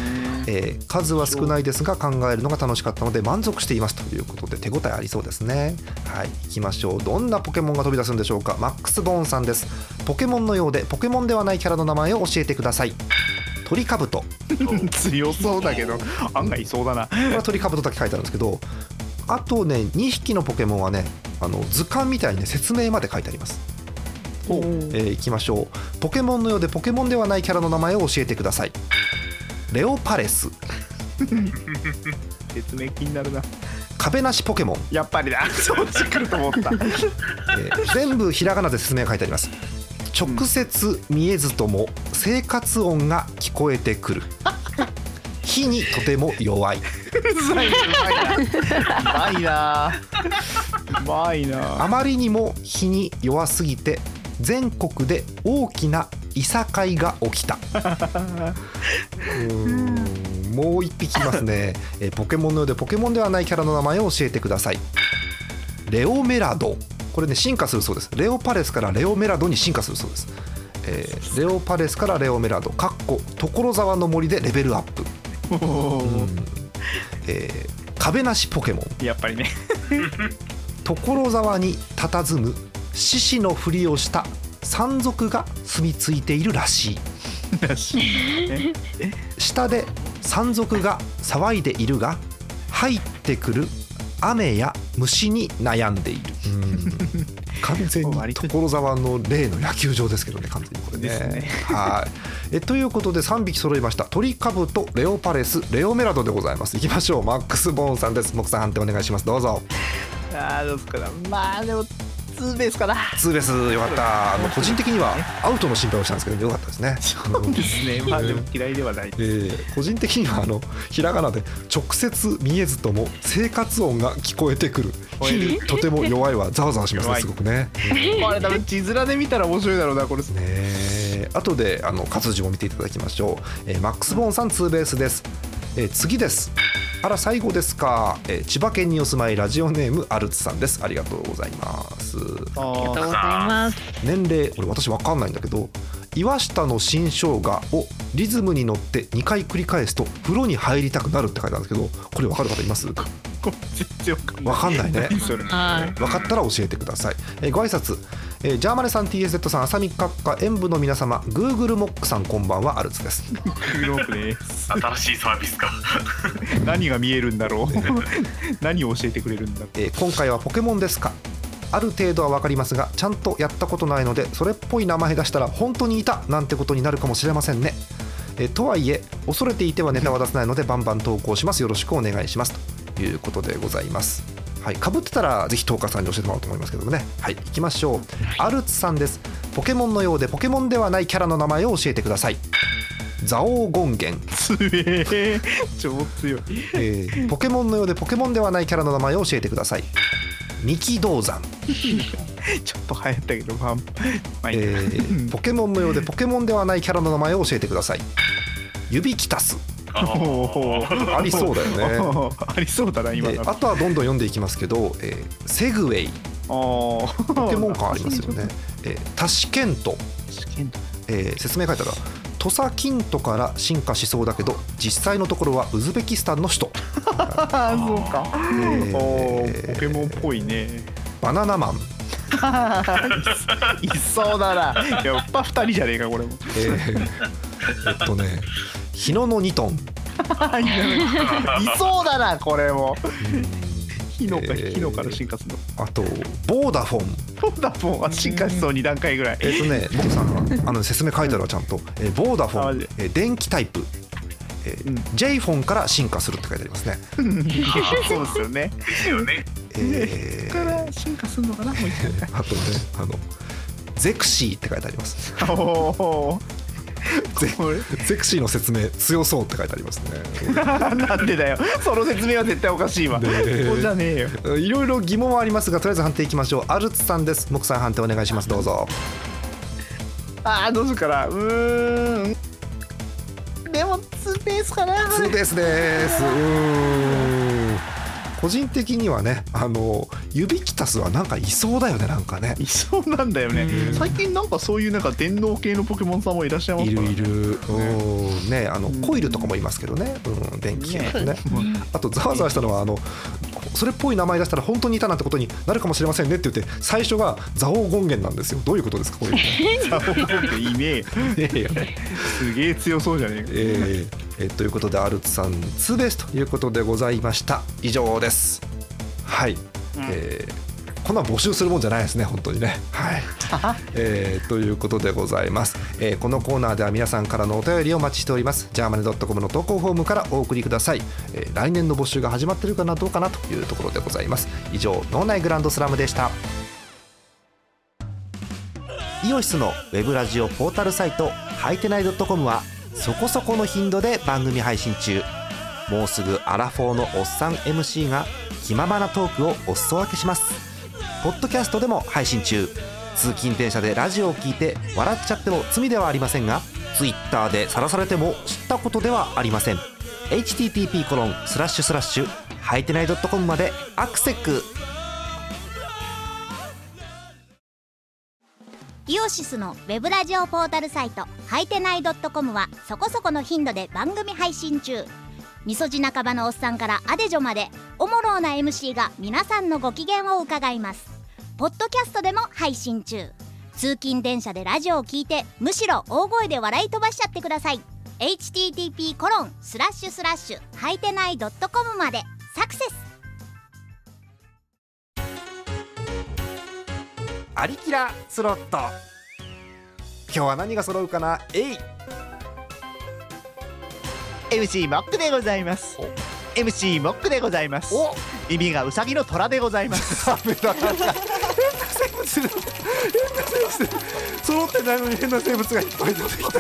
えー、数は少ないですが考えるのが楽しかったので満足していますということで手応えありそうですね。はい、行きましょう。どんなポケモンが飛び出すんでしょうか。マックスボーンさんです。ポケモンのようでポケモンではないキャラの名前を教えてください。トリカブト強そうだけど案外いそうだな。 これはトリカブトだけ書いてあるんですけど、あとねにひきのポケモンはねあの図鑑みたいに、ね、説明まで書いてあります。えー、いきましょう。ポケモンのようでポケモンではないキャラの名前を教えてください。レオパレス説明気になるな。 壁なしポケモン。 やっぱりだそっち来ると思った、えー、全部ひらがなで説明が書いてあります。直接見えずとも生活音が聞こえてくる火にとても弱い。 うまいなうまいな。 あまりにも火に弱すぎて全国で大きないさかいが起きた。うーんもう一匹いますね。えポケモンのようでポケモンではないキャラの名前を教えてください。レオメラド。これね進化するそうです。レオパレスからレオメラドに進化するそうです。えー、レオパレスからレオメラドかっこ所沢の森でレベルアップ。うんえー、壁なしポケモン。 やっぱりね所沢に佇む獅子のふりをした山賊が住み着いているらしい。 らしいね、 下で山賊が騒いでいるが入ってくる雨や虫に悩んでいる。うん完全に所沢の例の野球場ですけどね、完全にこれね。 ですね。 はいえということでさんびき揃いました。トリカブト、レオパレス、レオメラドでございます。いきましょう。マックスボーンさんです。木さん判定お願いします。どうぞ。 あーどうすかな。まあでもツーベースかな。 ツーベースよかった。あの個人的にはアウトの心配をしたんですけどよかったですね。 そうですね。まあでも嫌いではない。 えー、個人的にはあのひらがなで直接見えずとも生活音が聞こえてくる。火にとても弱いはざわざわしますねすごくね。 これ多分字面で見たら面白いだろうなこれ。 ね後であの活字も見ていただきましょう。えー、マックスボーンさんツーベースです。えー、次です。あら最後ですか、えー、千葉県にお住まいラジオネームアルツさんです。ありがとうございます。 ありがとうございます。 年齢これ私わかんないんだけど、岩下の新生姜をリズムに乗ってにかい繰り返すと風呂に入りたくなるって書いてあるんですけど、これわかる方います？ 全然わかんない。 わかんないね。わかったら教えてください。えー、ご挨拶、えー、ジャーマネさん ティーエスゼット さん、浅見閣下、演舞の皆様、Google モックさんこんばんは。アルツです。 Google モックです。 新しいサービスか何が見えるんだろう何を教えてくれるんだろう。 えー、今回はポケモンですか。ある程度は分かりますがちゃんとやったことないのでそれっぽい名前出したら本当にいたなんてことになるかもしれませんね。えー、とはいえ恐れていてはネタは出せないのでバンバン投稿します。よろしくお願いしますということでございます。はい、被ってたらぜひトーカーさんに教えてもらおうと思いますけどもね。はい、行きましょう。アルツさんです。ポケモンのようでポケモンではないキャラの名前を教えてください。ザオゴンゲン。 強え超強い。 えー、ポケモンのようでポケモンではないキャラの名前を教えてください。ミキドウザン。 ちょっと流行ったけど、まあまあいい、 えー、ポケモンのようでポケモンではないキャラの名前を教えてください。ユビキタス。ありそうだよね。 ありそうだな今の。 あとはどんどん読んでいきますけど、えー、セグウェイ。ポケモン感ありますよね。えー、タシケント。えー、説明書いたら土佐キントから進化しそうだけど実際のところはウズベキスタンの首都。 そうか、えー、ポケモンっぽいね。 バナナマン。 いそうだな。やっぱふたりじゃねえかこれも。 えー、えっとね日野のニトン。いそうだなこれも。ヒノか、えー、ヒノから進化するの。 あとボーダフォン。 ボーダフォンは進化しそうに段階ぐらい。 えっとねモクさんあの説明書いてあるわちゃんと、えー、ボーダフォン、えー、電気タイプ、えーうん、ジェイフォンから進化するって書いてありますね。 そうですよね。 ですよね。 えー、から進化するのかなもう一回。 あとねあのゼクシーって書いてあります。 おゼ, ゼクシーの説明強そうって書いてありますね。 なんでだよその説明は絶対おかしいわ。そうじゃねえよ。 いろいろ疑問はありますがとりあえず判定いきましょう。アルツさんです。木さん判定お願いします。どうぞ。 あーどうするかな。うーんでもツーベースかな。 ツーベースです。うーんこ個人的にはねあのユビキタスはなんかいそうだよねなんかねいそうなんだよね、うん、最近なんかそういうなんか電脳系のポケモンさんもいらっしゃいますからね。 いるいる、ね、ねあのコイルとかもいますけどね、うん、電気系のね、ね、あとざわざわしたのはあのそれっぽい名前出したら本当にいたなんてことになるかもしれませんねって言って最初が蔵王権現なんですよ。どういうことですかこれ蔵王権現いねえよすげえ強そうじゃねえか、 えーえー、ということでアルツさんツーベースということでございました。以上です。はい、うんえー、こんな募集するもんじゃないですね本当にね、はいえー、ということでございます、えー、このコーナーでは皆さんからのお便りをお待ちしております。ジャーマネドットコムの投稿フォームからお送りください、えー、来年の募集が始まってるかなどうかなというところでございます。以上脳内グランドスラムでした。イオシスのウェブラジオポータルサイトはいてない .com はそこそこの頻度で番組配信中。もうすぐアラフォーのおっさん エムシー が気ままなトークをお裾分けします。ポッドキャストでも配信中。通勤電車でラジオを聞いて笑っちゃっても罪ではありませんが、ツイッターで晒されても知ったことではありません。 エイチティーティーピーコロンスラッシュスラッシュはいてない .com までアクセック。 イオシスのウェブラジオポータルサイトはいてない .com はそこそこの頻度で番組配信中。みそじ半ばのおっさんからアデジョまでおもろうな エムシー が皆さんのご機嫌を伺います。ポッドキャストでも配信中。通勤電車でラジオを聞いてむしろ大声で笑い飛ばしちゃってください。 エイチティーティーピーコロンスラッシュスラッシュはいてない .com までサクセス。 アリキラスロット、今日は何が揃うかな。えいエムシー モックでございます。 エムシー モックでございます。耳がウサギの虎でございます。 ダメだ変な生物だ変な生物揃ってないのに変な生物がいっぱい出てきた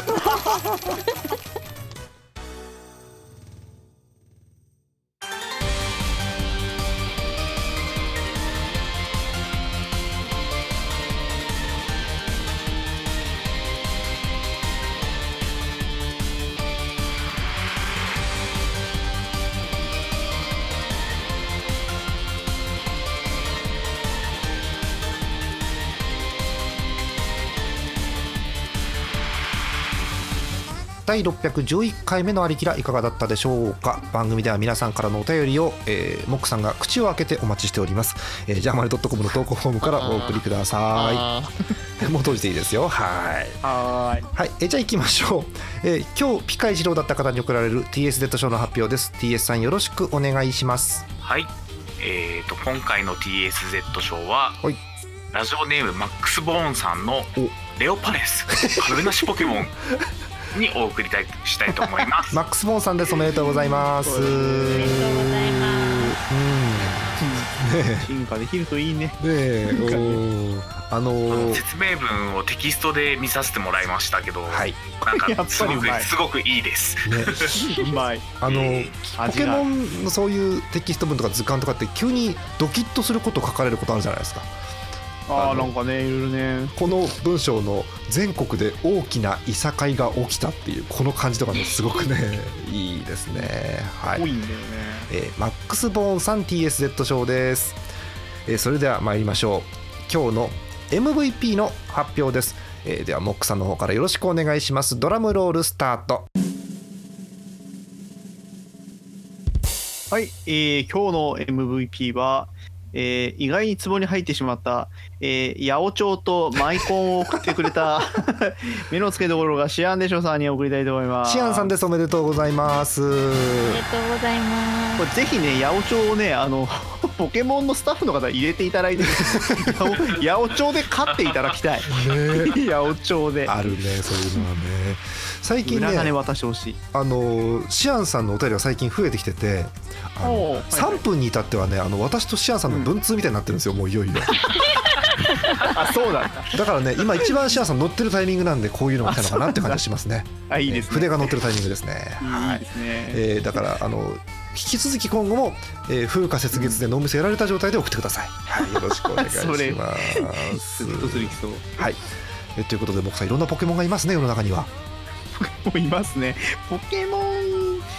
だいろっぴゃくじゅういっかいめのありきらいかがだったでしょうか。番組では皆さんからのお便りを、えー、モックさんが口を開けてお待ちしております、えー、ジャーマネ .com の投稿フォームからお送りくださいもう閉じていいですよ。はいはい、 はいえー、じゃあ行きましょう、えー、今日ピカイチローだった方に贈られる ティーエスゼット 賞の発表です。 ティーエス さんよろしくお願いします。 はい、えー、と今回の ティーエスゼット 賞は、はい、ラジオネームマックスボーンさんのレオパレスカルナシポケモンにお送りたいしたいと思いますマックスボーンさんです。おめでとうございます。 おめでとうございます。 うん、ね、進化できるといいね。 ねあのー、 説明文をテキストで見させてもらいましたけど、はい、なんかすごくすごくいいです。 ね、うまい。 あのー、ポケモンのそういうテキスト文とか図鑑とかって急にドキッとすること書かれることあるじゃないですか。 ああなんかねいろいろね。 この文章の全国で大きないさかいが起きたっていうこの感じとかねすごくねいいですね。はい。 多いんだよね。 えー、マックスボーンさん ティーエスゼット 賞です。えー、それでは参りましょう。今日の エムブイピー の発表です。えー、ではモックさんの方からよろしくお願いします。ドラムロールスタート。 はい、えー、今日の エムブイピー はえー、意外に壺に入ってしまった、えー、八百長とマイコンを送ってくれた目の付けどころがシアンでしょさんに送りたいと思います。 シアンさんです。おめでとうございます。おめでとうございます。 これぜひね八百長をねあのポケモンのスタッフの方入れていただいて八百長で勝っていただきたい、ね、八百長であるねそういうのはね。最近ね裏金渡してほしい。 あのシアンさんのお便りが最近増えてきててあのさんぷんに至ってはねあの私とシアンさんの文通みたいになってるんですよ、うん、もういよいよあそうなんだ。 だからね今一番シアンさん乗ってるタイミングなんでこういうのが来たのかなって感じがしますね。 あいいですね、 筆が乗ってるタイミングですね。 はいいいですね、 えー、だからあの引き続き今後も、えー、風化雪月で脳みそやられた状態で送ってください、はい、よろしくお願いしますずっとすりきそう。 はい、えということで僕さんいろんなポケモンがいますね世の中には。 ポケモンいますね。ポケモン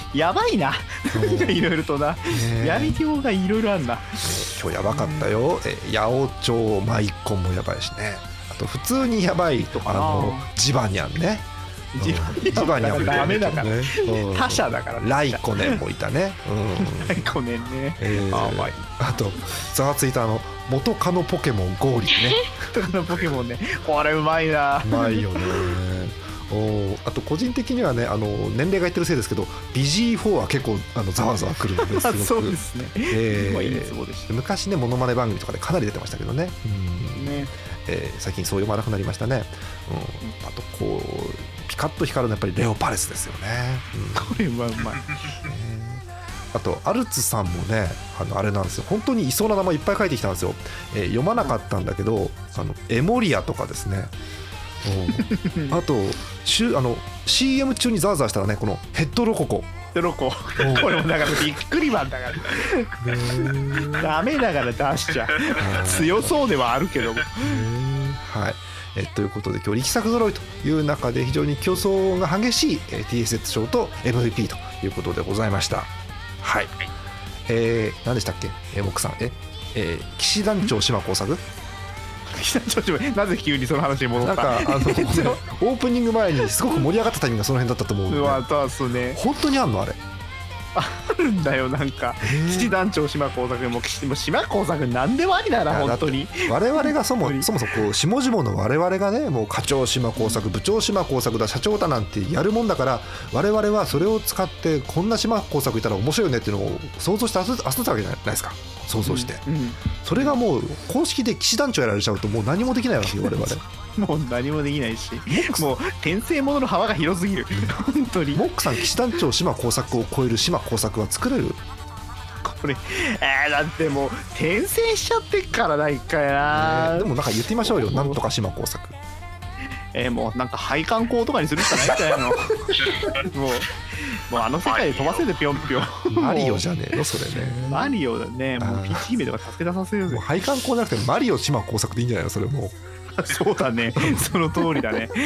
やばいな。いろいろとな、やりようがいろいろあるな。 今日やばかったよ。え八百長マイコンもやばいしね。あと普通にやばいあのジバニャンね。 ジバニャンダメだから、他者だから。 ライコネンもいたね。 ライコネンね。 あとざわついたあの元カノポケモンゴーリーね。 元カノポケモンね。これうまいな。 うまいよね。おあと個人的にはねあの年齢がいってるせいですけど ビージーフォー は結構あのざわざわくるのですごくそうですね、 えー、昔ねモノマネ番組とかでかなり出てましたけどね、うんねえー、最近そう読まなくなりましたね、うん、あとこうピカッと光るのはやっぱりレオパレスですよね、 うん、これうまいうまい、 えー、あとアルツさんもねあのあれなんですよ本当にいそうな名前いっぱい書いてきたんですよ、えー、読まなかったんだけどあのエモリアとかですねあとあの シーエム 中にザーザーしたらねこのヘッドロココヘッドロコこれもだからびっくりマンだからダメだから出しちゃう強そうではあるけどもはいえということで今日力作揃いという中で非常に競争が激しい ティーエスゼット 賞と エムブイピー ということでございました。はい、えー、何でしたっけ、えー、モックさんえ、えー、騎士団長島耕作なぜ急にその話に戻ったなんかあの、ね、オープニング前にすごく盛り上がったタイミングがその辺だったと思うので、 ね、 本当にあんのあれあるんだよなんか騎士団長島耕作も島耕作何でもありだな本当に我々がそもそもそもこう下々の我々がねもう課長島耕作部長島耕作だ社長だなんてやるもんだから我々はそれを使ってこんな島耕作いたら面白いよねっていうのを想像して遊んでたわけじゃないですか想像して、うんうん、それがもう公式で騎士団長やられちゃうともう何もできないわけよ我々 もう何もできないしもう転生ものの幅が広すぎる本当にモックさん騎士団長島耕作を超える島耕作は作れるこれえー、だってもう転生しちゃってっからな一回な、 えー、でもなんか言ってみましょうよなんとか島耕作えー、もうなんか配管工とかにするしかないんじゃないのもうもうあの世界で飛ばせてぴょんぴょんマリオじゃねえのそれねマリオだねもうピーチ姫とか助け出させるぜ配管工じゃなくてマリオ島耕作でいいんじゃないのそれもそうだねその通りだねね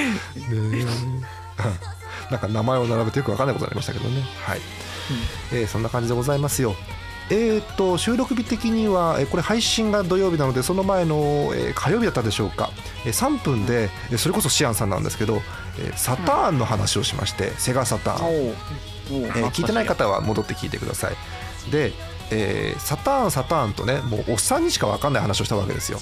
なんか名前を並べてよく分かんないことになりましたけどねはい、うんえー、そんな感じでございますよえー、と収録日的にはこれ配信が土曜日なのでその前の火曜日だったでしょうかさんぷんでそれこそシアンさんなんですけどサターンの話をしましてセガサターン、えー、聞いてない方は戻って聞いてくださいで、えー、サターンサターンとねもうおっさんにしか分かんない話をしたわけですよ、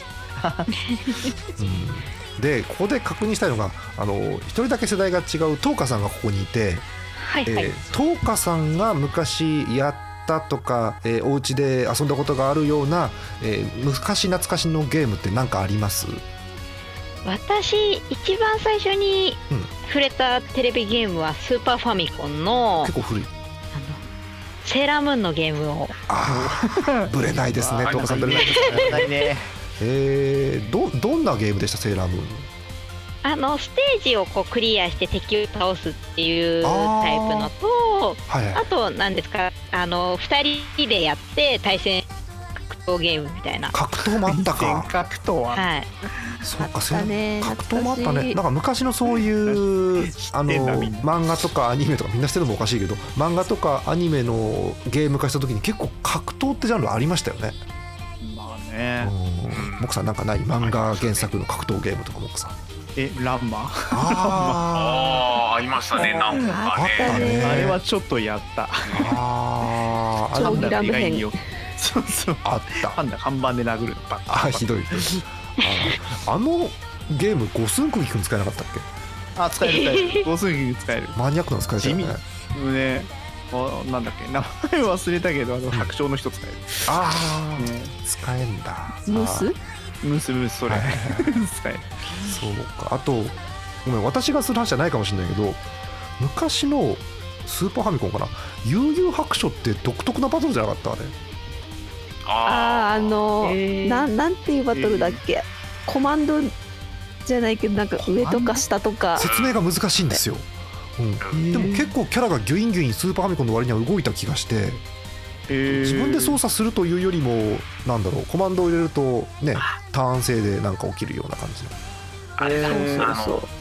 うん、でここで確認したいのがあの一人だけ世代が違うトーカさんがここにいて、はいはいえー、トーカさんが昔やってとか、えー、お家で遊んだことがあるような、えー、昔懐かしのゲームって何かあります？ 私一番最初に触れたテレビゲームはスーパーファミコンの結構古いあのセーラームーンのゲームをあぶれないですねトーカさんぶれないですねえー、ど, どんなゲームでしたセーラームーンあのステージをこうクリアして敵を倒すっていうタイプのと あ,、はいはい、あと何ですかあのふたりでやって対戦格闘ゲームみたいな格闘もあったか格闘ははいそうかそうね格闘もあったねなんか昔のそういうあの漫画とかアニメとかみんなしてるのもおかしいけど漫画とかアニメのゲーム化した時に結構格闘ってジャンルありましたよねまあねモクさんなんかない漫画原作の格闘ゲームとかモクさんえランマああありましたねなんかねあれはちょっとやったああなんだ意外によそうそうあったパンダ看板で殴るあひどいあ, あのゲーム五寸釘くん使えなかったっけあ使える使える五寸釘使えるマニアックなの使えたよねねあなんだっけ名前忘れたけどあの白鳥の人使えるああ、ね、使えんだムスムスムスそれ、はい、使えるそうかあとごめん私がする話じゃないかもしれないけど昔のスーパーファミコンかな悠々白書って独特なバトルじゃなかったあれあああのななんていうバトルだっけ、えー、コマンドじゃないけどなんか上とか下とか説明が難しいんですよ、うん、でも結構キャラがギュインギュインスーパーファミコンの割には動いた気がして自分で操作するというよりもなんだろうコマンドを入れるとねターン制でなんか起きるような感じのあれだ、えー、あの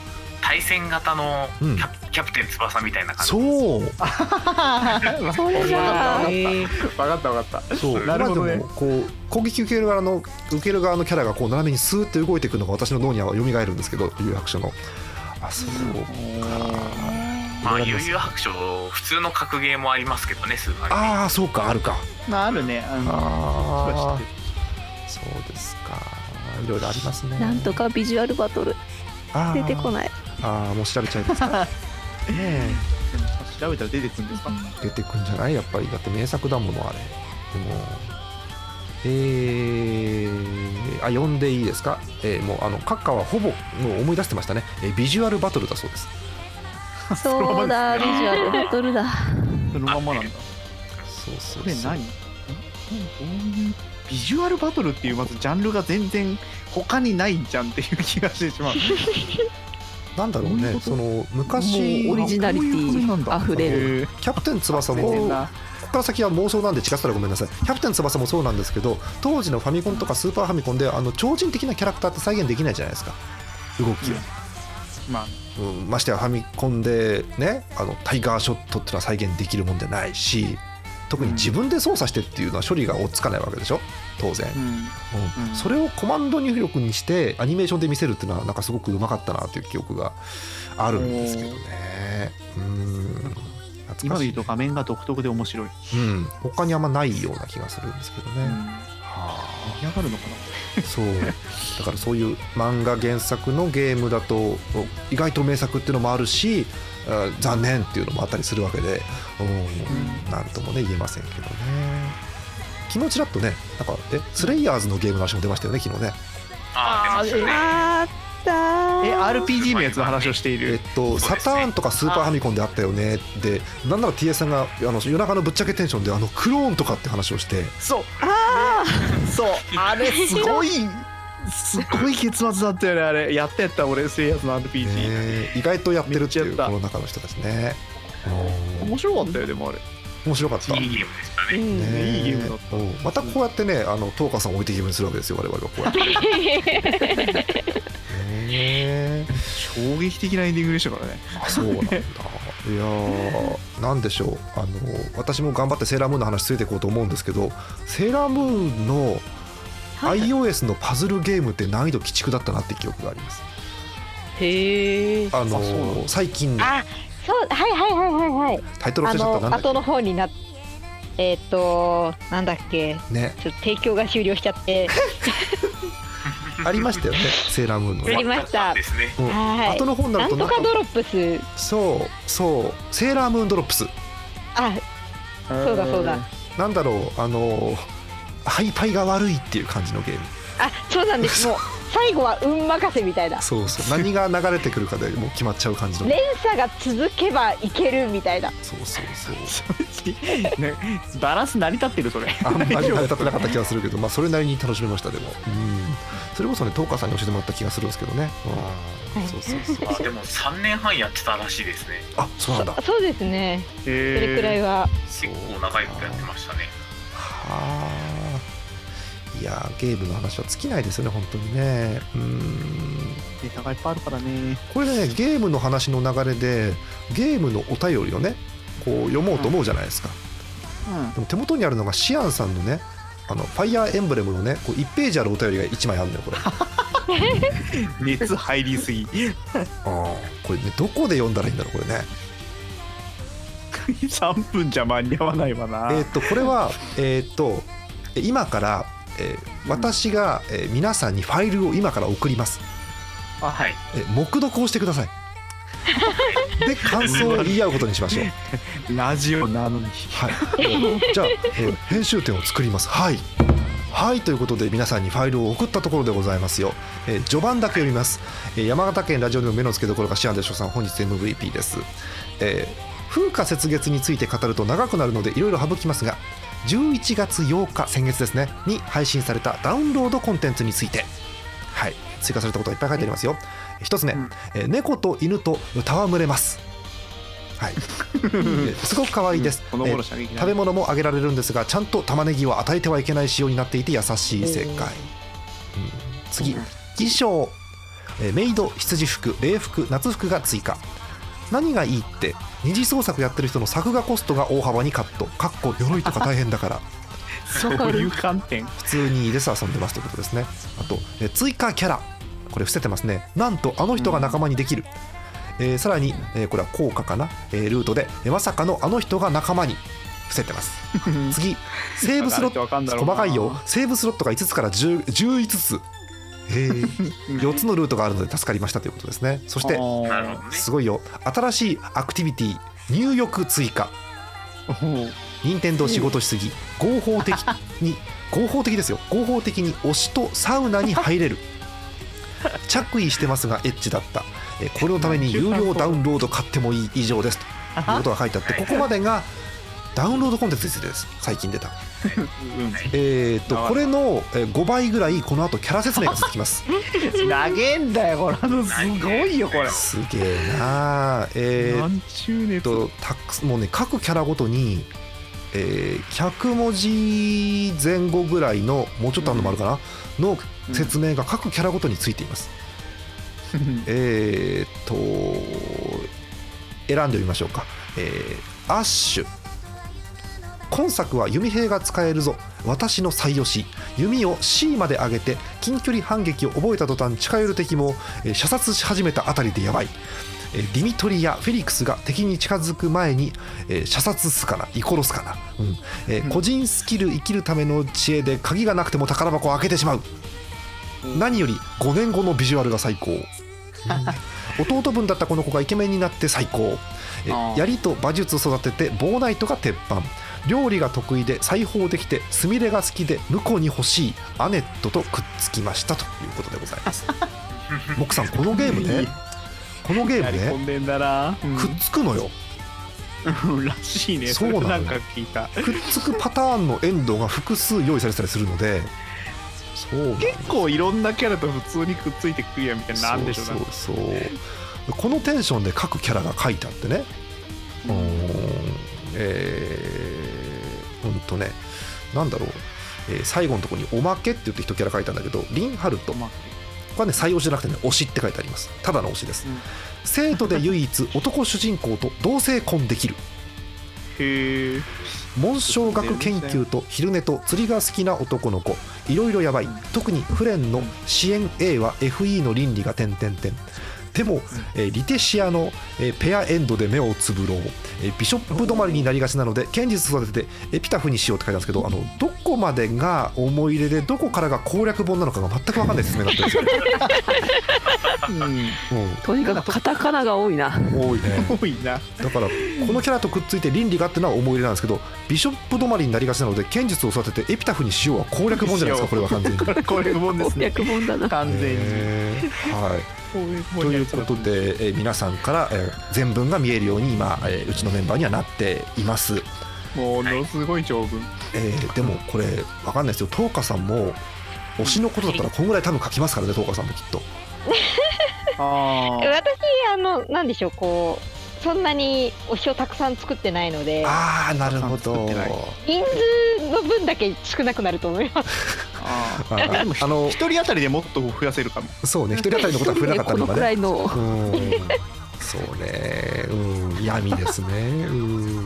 対戦型のキャ,、うん、キャプテン翼みたいな感じ。 そうそれが分かった分かった。 そうなるほどね。こう攻撃受ける側の受ける側のキャラがこう斜めにスーッと動いていくのが私の脳には蘇るんですけど、悠々白書の。あ、そうか。 まあ悠々白書普通の格ゲーもありますけどね、スーパーゲーム。 ああ、そうか、あるか。 まああるね。あのあそうですか。いろいろありますね。 なんとかビジュアルバトル出てこない。 ああ、もう調べちゃいますか。ねえ。 調べたら出てくるんですか。 出てくんじゃない、やっぱり。だって名作だものあれ。でもえー、あ、読んでいいですか。えー、もうあの閣下はほぼもう思い出してましたね。えー、ビジュアルバトルだそうです。 そうだ、ビジュアルバトルだ。 そのままなんだ。 そうそうそう。 これ何？ビジュアルバトルっていうまずジャンルが全然他にないじゃんっていう気がしてしまう。 なんだろうね、その昔オリジナリティあふれるキャプテン翼も、ここから先は妄想なんで違ったらごめんなさい。キャプテン翼もそうなんですけど、当時のファミコンとかスーパーファミコンであの超人的なキャラクターって再現できないじゃないですか、動きを、 うん、まあうん、ましてやファミコンでね、あのタイガーショットってのは再現できるもんじゃないし、特に自分で操作してっていうのは処理が追っつかないわけでしょ、当然、うんうん、それをコマンド入力にしてアニメーションで見せるっていうのはなんかすごくうまかったなという記憶があるんですけどね。うん、 今で言うと画面が独特で面白い、 うん、他にあんまないような気がするんですけどね、うん、はあ、出来上がるのかな。 そうだからそういう漫画原作のゲームだと意外と名作っていうのもあるし、残念っていうのもあったりするわけで、うん、なんともね言えませんけどね。昨日ちらっとね、なんかえスレイヤーズのゲームの話も出ましたよね、昨日ね。 ああ、出ましたね。 あったえ アールピージー のやつの話をしている。 えっとサターンとかスーパーファミコンであったよねで、なんなら ティーエス さんがあの夜中のぶっちゃけテンションであのクローンとかって話をして、 そうああそうあれすごいすごい結末だったよね。あれやったやった俺スレイヤーズの アールピージー、 ね、意外とやってるっていうこの中の人たちね。 面白かったよ。でもあれ面白かった。 いいゲームでしたね。 ね、いいゲームだった。 またこうやってね、あのトーカさんを置いてゲームにするわけですよ、我々はこうやって。ね、 衝撃的なエンディングでしたからね。 あ、そうなんだ。いやー、なんでしょう、あの私も頑張ってセーラームーンの話ついていこうと思うんですけど、セーラームーンの iOS のパズルゲームって難易度鬼畜だったなって記憶があります。 へー、 あの最近のあ、そう、はいはいはいはいはい、 タイトル忘れちゃった。なんだっけ、 後の方になっえっ、ー、となんだっけ、ね、ちょっと提供が終了しちゃってありましたよね、セーラームーンの、ね、 ありました、うん、はい、 後の方になるとなんとかドロップス、 そうそうセーラームーンドロップス、 あ、そうだそうだ、 なんだろう、あのハイパイが悪いっていう感じのゲーム。 あ、そうなんです。もう最後は運任せみたいな。 そうそう、何が流れてくるかでもう決まっちゃう感じの。 連鎖が続けばいけるみたいな。 そうそうそうね、バランス成り立ってるそれ。 あんまり成り立ってなかった気がするけど、まあそれなりに楽しめました。でも、うん、それこそね、トーカーさんに教えてもらった気がするんですけどね。うん、そうそうそう。 あ、でもさんねんはんやってたらしいですね。 あ、そうなんだ。 そ, そうですね。それくらいは結構長いことやってましたね。 はあ。いやゲームの話は尽きないですよね、本当にね。うーん、 ネタがいっぱいあるからね。 これでね、ゲームの話の流れでゲームのお便りをねこう読もうと思うじゃないですか、うん、でも手元にあるのがシアンさんのね、あのファイアーエンブレムのねこういちページあるお便りがいちまいあるのよ、これ。 熱入りすぎ。 ああ、これね、どこで読んだらいいんだろう、これね。 さんぷんじゃ間に合わないわな。 えっとこれはえっと今からえー、私が、えー、皆さんにファイルを今から送ります。 あ、はい、 えー、黙読をしてください。で感想を言い合うことにしましょう。ラジオなのに、 はい、じゃあ、えー、編集点を作ります。はいはいということで皆さんにファイルを送ったところでございますよ。えー、序盤だけ読みます。えー、山形県ラジオでも目の付けどころがシアンでしょさん、本日 エムブイピー です。えー、風化雪月について語ると長くなるのでいろいろ省きますが、じゅういちがつようか、先月ですねに配信されたダウンロードコンテンツについて、はい、追加されたことがいっぱい書いてありますよ。一つ目、うん、え猫と犬と戯れます、はい、すごく可愛いです。え食べ物もあげられるんですが、ちゃんと玉ねぎを与えてはいけない仕様になっていて優しい世界、うん、次、衣装、 えー、メイド、羊服、礼服、夏服が追加。何がいいって二次創作やってる人の作画コストが大幅にカット、かっこ鎧とか大変だからそういう観点。 普通にです遊んでますということですね。あと、えー、追加キャラ、これ伏せてますね。なんとあの人が仲間にできる、うん、えー、さらに、えー、これは効果かな、えー、ルートで、えー、まさかのあの人が仲間に伏せてます次、セーブスロット細かいよ、セーブスロットがいつつからじゅう、じゅういつつ、へーよっつのルートがあるので助かりましたということですね。そしてすごいよ、新しいアクティビティ、入浴追加。任天堂仕事しすぎ、合法的に合法的ですよ、合法的に推しとサウナに入れる着衣してますがエッチだった、これのために有料ダウンロード買ってもいい以上ですということが書いてあって、ここまでがダウンロードコンテンツについてです。最近出た、うん、えー、っとこれのごばいぐらいこの後キャラ説明が続きます長えんだよこれ、すごいよこれ、 すげえな。えー、っとたくもうね、各キャラごとに、えー、ひゃくもじぜん後ぐらいの、もうちょっとあるのもあるかな、うん、の説明が各キャラごとについています、うん、えーっと選んでみましょうか。えー、アッシュ、今作は弓兵が使えるぞ、私の最推し、弓を シー まで上げて近距離反撃を覚えた途端近寄る敵も、えー、射殺し始めたあたりでやばい、えー、ディミトリやフェリックスが敵に近づく前に、えー、射殺すかな、イ殺すかな、うんえー、個人スキル生きるための知恵で鍵がなくても宝箱を開けてしまう、うん、何よりごねんごのビジュアルが最高、うん、弟分だったこの子がイケメンになって最高、えー、槍と馬術を育ててボーナイトが鉄板、料理が得意で裁縫できてスミレが好きで婿に欲しいアネットとくっつきましたということでございますモックさん、このゲームねこのゲームね、うん、くっつくのよらしいね。 そうなのよ、 なんか聞いた。 くっつくパターンのエンドが複数用意されてたりするので、 そう結構いろんなキャラと普通にくっついてクリアみたいなのあるんでしょうね。 そうそうそう、このテンションで各キャラが書いてあってね、うん、えー、ほんとね、なんだろう、えー、最後のところにおまけって言って一キャラ書いたんだけど、リンハルト、これはね採用じゃなくてね、推しって書いてあります。ただの推しです、うん、生徒で唯一男主人公と同性婚できる。 へー、 紋章学研究と昼寝と釣りが好きな男の子、いろいろやばい、特にフレンの支援 A は エフイー の倫理が点々点。でも、えー、リテシアの、えー、ペアエンドで目をつぶろう、えー、ビショップ止まりになりがちなので剣術育ててエピタフにしようって書いてあるんですけど、あのどこまでが思い入れでどこからが攻略本なのかが全く分かんない説明だったんですよ、 うんうん、とにかくカタカナが多いな多いね多いな。 だからこのキャラとくっついて倫理がっていうのは思い入れなんですけど、ビショップ止まりになりがちなので剣術を育ててエピタフにしようは攻略本じゃないですか。これは完全に攻略本ですね。 攻略本だな完全に、 えー、はいということで、えー、皆さんから、えー、全文が見えるように今、えー、うちのメンバーにはなっています。 ものすごい長文、 えー、でもこれ分かんないですよ、トーカさんも推しのことだったらこんぐらい多分書きますからね、トーカさんもきっとあ私あのなんでしょう、こうそんなに推しをたくさん作ってないので。 ああなるほど、 人数の分だけ少なくなると思いますああでもあの一人当たりでもっと増やせるかも。 そうね、一人当たりのことは増えなかったのがね、このくらいのうんそうね、うん、闇ですね、うん、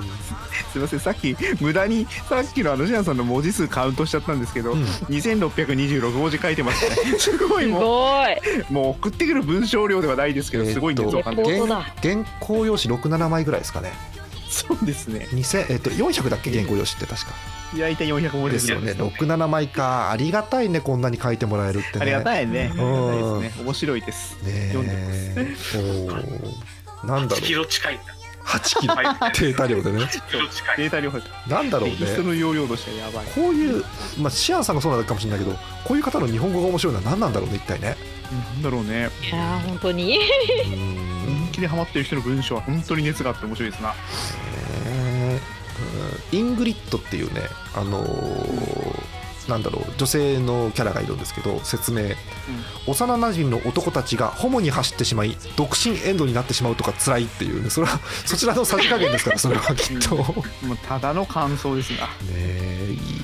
すいません、さっき無駄にさっきのあのシアンさんの文字数カウントしちゃったんですけど、うん、にせんろっぴゃくにじゅうろく文字書いてましたね。すごい、もうもう送ってくる文章量ではないですけど、すごい熱を感じる。 原稿用紙ろく、ななまいぐらいですかね。 そうですね、 にせん、えっと、よんひゃくだっけ原稿用紙って確か。 大体よんひゃく文字ですよね。ろく、ななまいか、ありがたいね、こんなに書いてもらえるってね。 ありがたいね、ありがたいですね、面白いです、 ね、 読んでます。 おなんだろう、はちキロ近いんだ。 はちキロデータ量でね。 データ量なんだろうね。 テキストの容量としてはやばい。 こういう、まあ、シアンさんがそうなのかもしれないけど、こういう方の日本語が面白いのは何なんだろうね、一体ね。 なんだろうね。 いや本当に人気でハマってる人の文章は本当に熱があって面白いですな。 えー、イングリッドっていうね、あのーなんだろう、女性のキャラがいるんですけど、説明、うん、幼なじみの男たちがホモに走ってしまい独身エンドになってしまうとか辛いっていうね、それはそちらのさじ加減ですから、それはきっと、 うん、もうただの感想ですがねえ、いい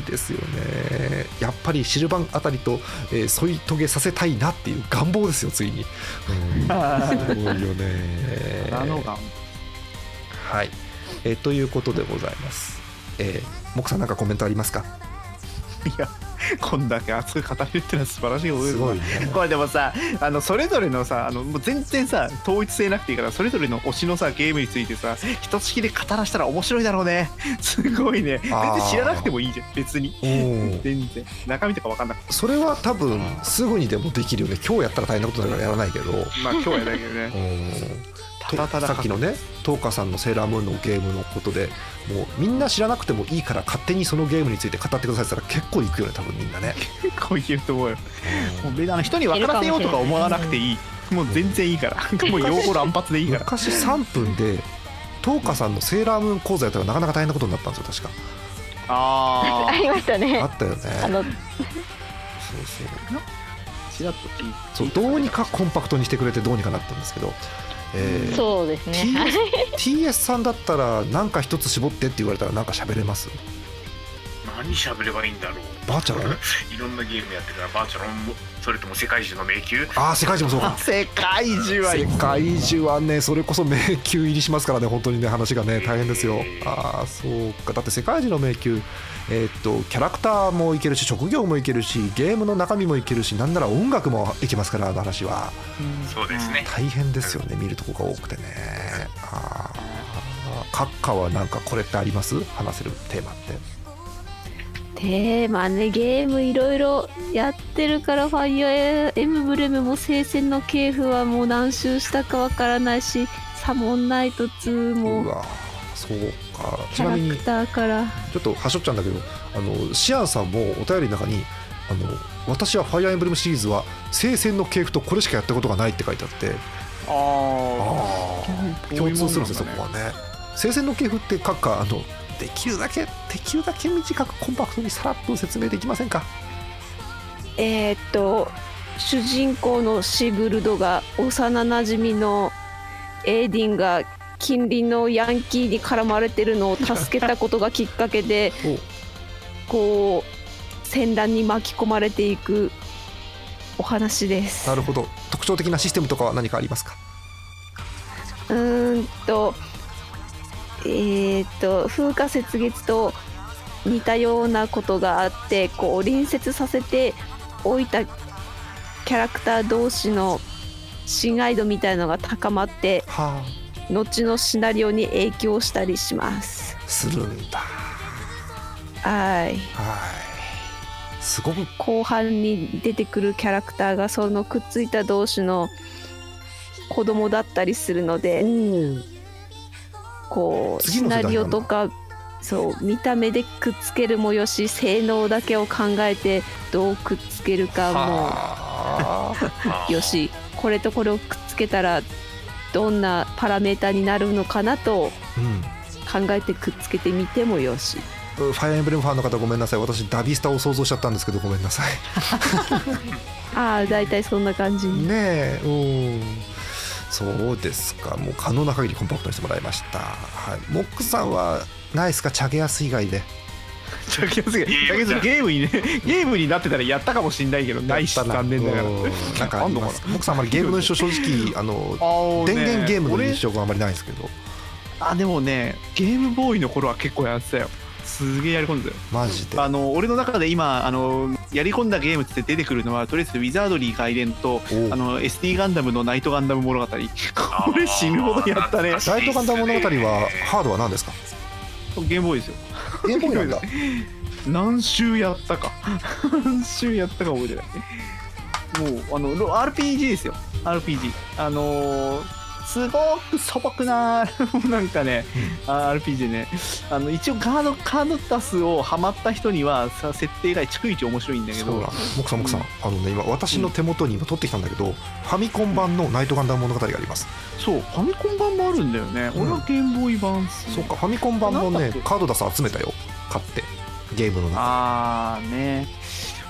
ですよね。やっぱりシルバンあたりと、えー、添い遂げさせたいなっていう願望ですよ、ついに。うん、すごいよね。 あの願望。 はい、えー、ということでございます。えー、モクさんなんかコメントありますか？ いや、こんだけ熱く語れるってのは素晴らしいことです。 すごいね。 これでもさ、あのそれぞれのさ、あのもう全然さ統一性なくていいから、それぞれの推しのさゲームについてさひとつきで語らせたら面白いだろうね。すごいね。全然知らなくてもいいじゃん、別に。全然中身とか分かんなくて。 それは多分すぐにでもできるよね。今日やったら大変なことだからやらないけど。 まあ今日やだけどね。ただたださっきのねトーカさんのセーラームーンのゲームのことでもうみんな知らなくてもいいから勝手にそのゲームについて語ってくださいって言ったら結構いくよね、多分みんなね。 結構いけると思うよ。もうあの人に分からせようとか思わなくていい。もう全然いいからもう用語乱発でいいから。 昔さんぷんでトーカさんのセーラームーン講座やったらなかなか大変なことになったんですよ、確か。 あありましたね。 あったよね。あのそうそうちらっと聞いそうどうにかコンパクトにしてくれてどうにかなったんですけど、 えー、そうですね。 ティーエス, ティーエス さんだったら何か一つ絞ってって言われたら何か喋れます？ 何喋ればいいんだろう。 バーチャルいろんなゲームやってるからバーチャルもそれとも世界中の迷宮。 ああ世界中もそうか。 世界中は世界中はねそれこそ迷宮入りしますからね、本当にね話がね大変ですよ。ああそうか。だって世界中の迷宮えー、っとキャラクターもいけるし職業もいけるしゲームの中身もいけるしなんなら音楽もいけますから、あの話は。 そうですね。 大変ですよね、見るとこが多くてね。あ閣下はなんかこれってあります？話せるテーマって。 テーマね、ゲームいろいろやってるからファイアーエムブレムも聖戦の系譜はもう何周したかわからないし、サモンナイトツーもうわそうか。 キャラクターからちょっとはしょっちゃうんだけど、あのシアンさんもお便りの中にあの私はファイアーエムブレムシリーズは聖戦の系譜とこれしかやったことがないって書いてあって、 ああ共通するんですよ、そこはね。聖戦の系譜って閣下あのできるだけできるだけ短くコンパクトにさらっと説明できませんか？ えー、っと主人公のシグルドが幼なじみのエーディンが近隣のヤンキーに絡まれてるのを助けたことがきっかけでこう戦乱に巻き込まれていくお話です。 なるほど。特徴的なシステムとかは何かありますか？ うーんとえー、っと風化雪月と似たようなことがあって、こう隣接させておいたキャラクター同士の親愛度みたいのが高まって、はあ、後のシナリオに影響したりします。 するんだ。 はい。はい。 すごく後半に出てくるキャラクターがそのくっついた同士の子供だったりするので、こうシナリオとかそう見た目でくっつけるもよし、性能だけを考えてどうくっつけるかもよし、これとこれをくっつけたらどんなパラメータになるのかなと考えてくっつけてみてもよし、 うん、ファイアーエンブレムファンの方ごめんなさい、私ダビスタを想像しちゃったんですけどごめんなさいああだいたいそんな感じねえ。うんそうですか。もう可能な限りコンパクトにしてもらいました、はい、モックさんはないですか？チャゲアス以外で。 チャゲアス以外ゲームにねゲームになってたらやったかもしんないけどないし残念ながら。 なんかありますモックさんあまりゲームの印象正直あの電源ゲームの印象があまりないですけど。 あでもねゲームボーイの頃は結構やってたよ。すげえやり込んでたよマジで。 あの俺の中で今あのやり込んだゲームって出てくるのはとりあえずウィザードリー外伝とあの エスディー ガンダムのナイトガンダム物語これ死ぬほどやったね。 ナイトガンダム物語はハードは何ですか？ ゲームボーイですよ。 ゲームボーイなんだ何周やったか何周やったか覚えてない。もうあの アールピージー ですよ アールピージー あのーすごく素朴ななんかね、うん、アールピージー ねあの一応カードカードタスをハマった人にはさ設定が逐一面白いんだけど。 そうだモクさんモクさん、うん、あのね今私の手元に今取ってきたんだけど、うん、ファミコン版のナイトガンダム物語があります。 そうファミコン版もあるんだよね、うん、俺はゲームボーイ版っすね。 そうかファミコン版もねカードタス集めたよ買ってゲームの中。 あーね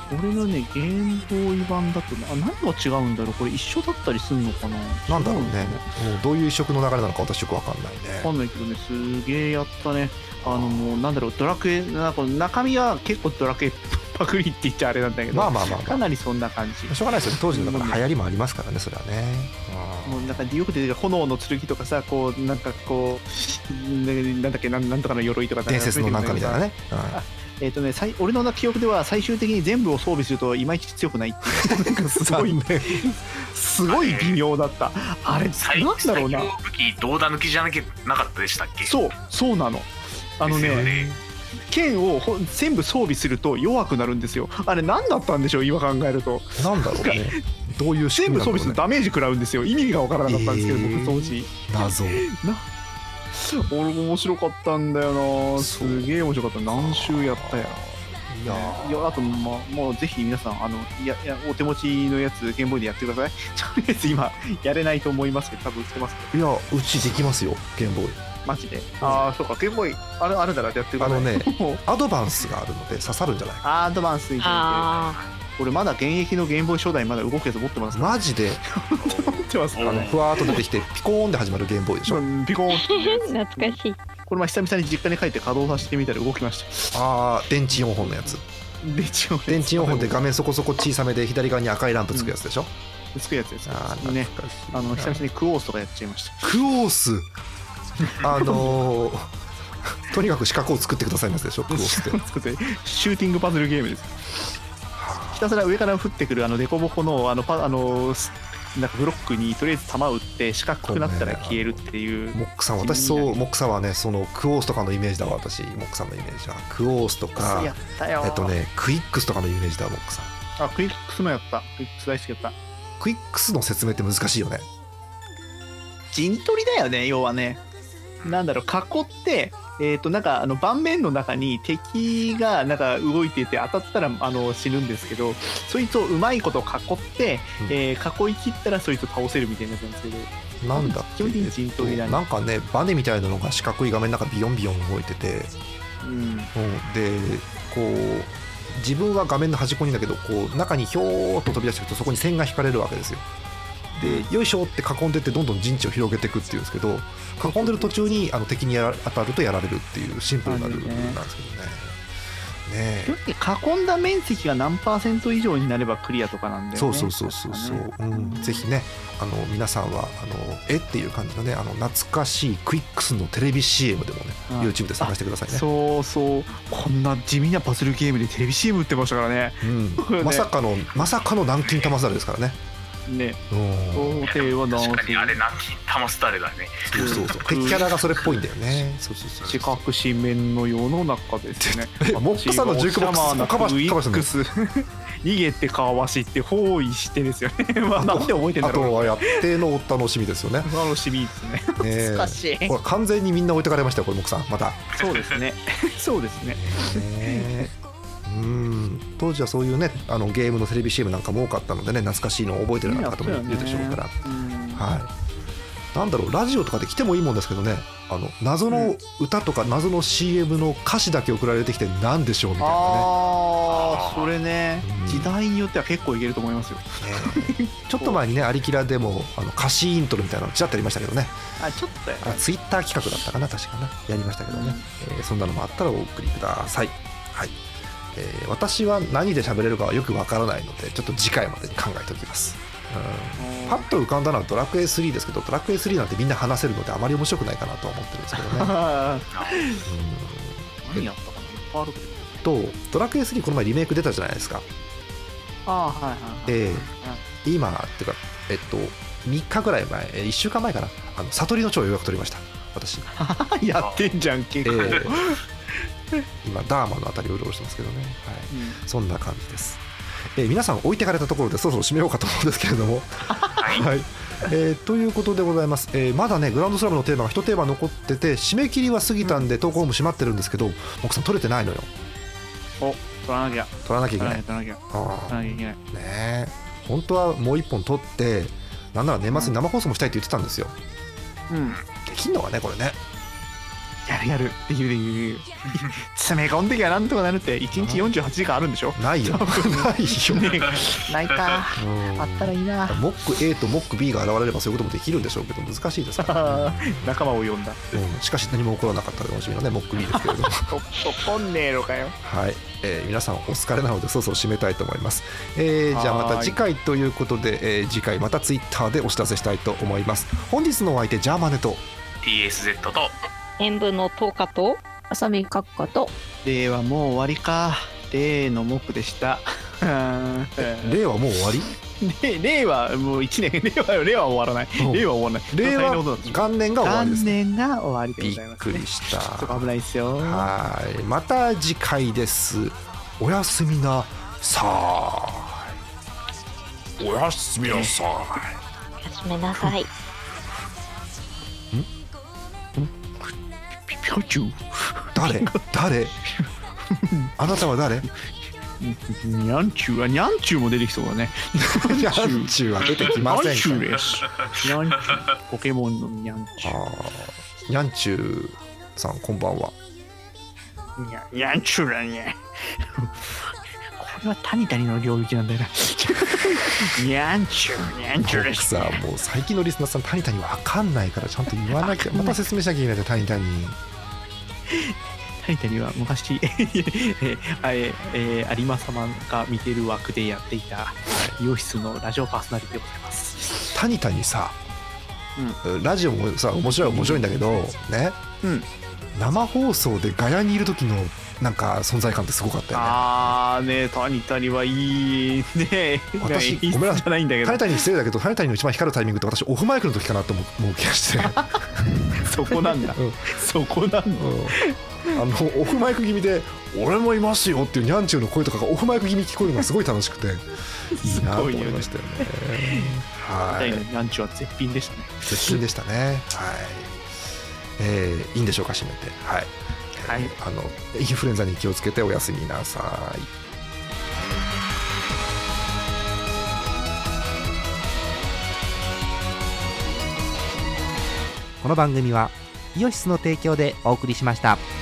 俺のねゲームボーイ版だとな何が違うんだろう。これ一緒だったりするのかな。 なんだろうね。もうどういう移植の流れなのか私よくわかんないね。 わかんないけどね、すげえやったね。あのもうなんだろう、ドラクエなんか中身は結構ドラクエパクリって言っちゃあれなんだけど、 まあまあまあ、まあ、 かなりそんな感じ。 しょうがないですよ、当時のだから流行りもありますからね、それはね。 もうなんかよく出てる炎の剣とかさ、こうなんかこうなんだっけ、なんなんとかの鎧とか伝説のなんかみたいなね。 えっとね、俺の記憶では最終的に全部を装備するといまいち強くないっていうなんかすごいねすごい微妙だった。あれなんだろうな。 武器胴打抜きじゃなきゃなかったでしたっけ。 そうそうなの。あのね剣を全部装備すると弱くなるんですよ。あれ何だったんでしょう今考えると。 なんだろうね。どういう仕組みなのかね。全部装備するとダメージ食らうんですよ。意味がわからなかったんですけど、えー、僕当時謎な。 俺も面白かったんだよな。すげえ面白かった。何周やったや。いやいや、あと、まあ、もうぜひ皆さんあのいやいやお手持ちのやつゲームボーイでやってください。とりあえず今やれないと思いますけど多分売ってますけど。 いやうちできますよゲームボーイ。 マジで。ああそうか、ゲームボーイあれあれだらやってください。 あのねアドバンスがあるので刺さるんじゃないか。 アドバンスに俺まだ現役のゲームボーイ初代まだ動くやつ持ってます。 マジで持ってますかね。 ふわーっと出てきてピコーンで始まるゲームボーイでしょ。 ピコーン懐かしい。 これまあ久々に実家に帰って稼働させてみたら動きました。 ああ電池よんほんのやつ。 電池よんほん電池よんほんで画面そこそこ小さめで左側に赤いランプつくやつでしょ。 うん、つくやつですあね。あの久々にクオースとかやっちゃいました。 クオースあのー、とにかく四角を作ってくださいますでしょクオースってシューティングパズルゲームです。ひたすら上から降ってくるあのデコボコのあのパあのなんかブロックにとりあえず弾を打って四角くなったら消えるっていう。 モックさん、私そうモックさんはねそのクオースとかのイメージだわ。私モックさんのイメージはクオースとかえっとねクイックスとかのイメージだモックさん。 あクイックスもやった。クイックス大好きやった。 クイックスの説明って難しいよね。 陣取りだよね要はね。なんだろう囲ってえーとなんかあの盤面の中に敵がなんか動いていて当たったらあの死ぬんですけど、そいつをうまいこと囲って、うんえー、囲い切ったらそいつを倒せるみたいなやつなんですけど、 なんだっけ、 基本的に陣取りだね。 なんかねバネみたいなのが四角い画面の中ビヨンビヨン動いてて、うん、でこう自分は画面の端っこにいるんだけどこう中にひょーっと飛び出していくとそこに線が引かれるわけですよ。でよいしょって囲んでってどんどん陣地を広げていくっていうんですけど、囲んでる途中にあの敵にやら当たるとやられるっていうシンプルなルールなんですけどね。ね囲んだ面積が何パーセント以上になればクリアとかなんで、ね、 そうそうそうそうそう、ねうん、ぜひねあの皆さんはあのえっていう感じのねあの懐かしいクイックスのテレビ シーエム でもね YouTube で探してくださいね。 そうそうこんな地味なパズルゲームでテレビ シーエム 売ってましたからね、 うんね、まさかのまさかの南京玉猿ですからね。 ね、想定は確かにあれ南京玉スタイルだね。 そうそうそう敵キャラがそれっぽいんだよね。そうそうそう四角四面の世の中ですね。 モックさんのジュークボックスカバーウィックス逃げてかわして包囲してですよね。まあなんで覚えてんだろう。 あとはやってのお楽しみですよね。 楽しみですね。懐かしい。 これ完全にみんな置いてかれましたよこれモックさんまた。 そうですね。そうですね。 うん当時はそういうねあのゲームのテレビ シーエム なんかも多かったのでね懐かしいのを覚えてるような方もいるでしょうから、はい、なんだろうラジオとかで来てもいいもんですけどねあの謎の歌とか謎の シーエム の歌詞だけ送られてきて何でしょうみたいなね。 ああそれね、うん、時代によっては結構いけると思いますよ、ね、 ちょっと前にねアリキラでもあの歌詞イントロみたいなのちらっとやりましたけどね。 あちょっとやあツイッター企画だったかな確かなやりましたけどね、うんえー、そんなのもあったらお送りください。はいえー、私は何で喋れるかはよくわからないのでちょっと次回までに考えておきます、うん、パッと浮かんだのはドラクエスリーですけどドラクエスリーなんてみんな話せるのであまり面白くないかなとは思ってるんですけどね、うん、 何やったかないっぱいあるけどとドラクエスリーこの前リメイク出たじゃないですか。 ああはいはいはい、 えー、今っていうかえっとみっかぐらい前いっしゅうかんまえかなあの悟りの蝶を予約取りました私やってんじゃん結構、えー今ダーマのあたりをうろうろしてますけどね、はいうん、そんな感じです、えー、皆さん置いてかれたところでそろそろ締めようかと思うんですけれどもはいえー、ということでございます、えー、まだねグランドスラムのテーマが一テーマ残ってて締め切りは過ぎたんで、うん、投稿も閉まってるんですけど奥さん取れてないのよ。 お取らなきゃ取らなきゃいけない取らなきゃ取らなきゃいけないね本当はもう一本取ってなんなら年末に生放送もしたいって言ってたんですよ、うん、できんのかねこれねやるやるできるできる詰め込んできゃなんとかなるって。いちにちよんじゅうはちじかんあるんでしょ。 ないよないよ、 ね、ないかあったらいいな。 モック A とモック B が現れればそういうこともできるんでしょうけど難しいですから、 ね、仲間を呼んだ、 うん、しかし何も起こらなかったでおなじみのねモック B ですけれども怒んねえのかよ。 はい、えー、皆さんお疲れなのでそろそろ締めたいと思います、えー、じゃあまた次回ということで、えー、次回またツイッターでお知らせしたいと思います。本日のお相手ジャーマネとティーエスゼット と演舞のトーカとあさみかっかと。 令和もう終わりか。例のモックでした令和もう終わり。 令和もういちねん。令和令和終わらない。令和終わらない。 令和元年が終わりです、ね、 元年が終わりでございます、ね、 びっくりした。 そこ危ないですよ。 はい、また次回です。おやすみなさい。おやすみなさい。 おやすみなさい。 ピカチュウ誰誰あなたは誰。 ニャンチュウはニャンチュウも出てきそうだね。 ニャンチュウは出てきませんか。 ニャンチュウです。ニャンチュウポケモンのニャンチュウ。 あニャンチュウさんこんばんは。 ニャニャンチュウだね。これはタニタニの領域なんだよな。ニャンチュウニャンチュウです。 さあもう最近のリスナーさんタニタニわかんないからちゃんと言わなきゃ。また説明しなきゃいけないでタニタニ。 タニタニは昔えーえー、有馬様が見てる枠でやっていた美容室のラジオパーソナリティでございます。 タニタニさ、 うん、 ラジオもさ面白い面白いんだけどね、 うん、 生放送でガヤにいる時のなんか存在感ってすごかったよね。 あーねタニタニはいいね。 私ごめんなさい、タニタニ失礼だけどタニタニの一番光るタイミングって私オフマイクの時かなと思う気がしてそこなんだ、うん、そこなんだ、うんあのオフマイク気味で俺もいますよっていうニャンチュウの声とかがオフマイク気味聞こえるのがすごい楽しくていいなと思いましたよね。 はい、ニャンチュウは絶品でしたね。 絶品でしたね。はい、えー、いいんでしょうか締めて。はい、はい、あのインフルエンザに気をつけておやすみなさい。 この番組はイオシスの提供でお送りしました。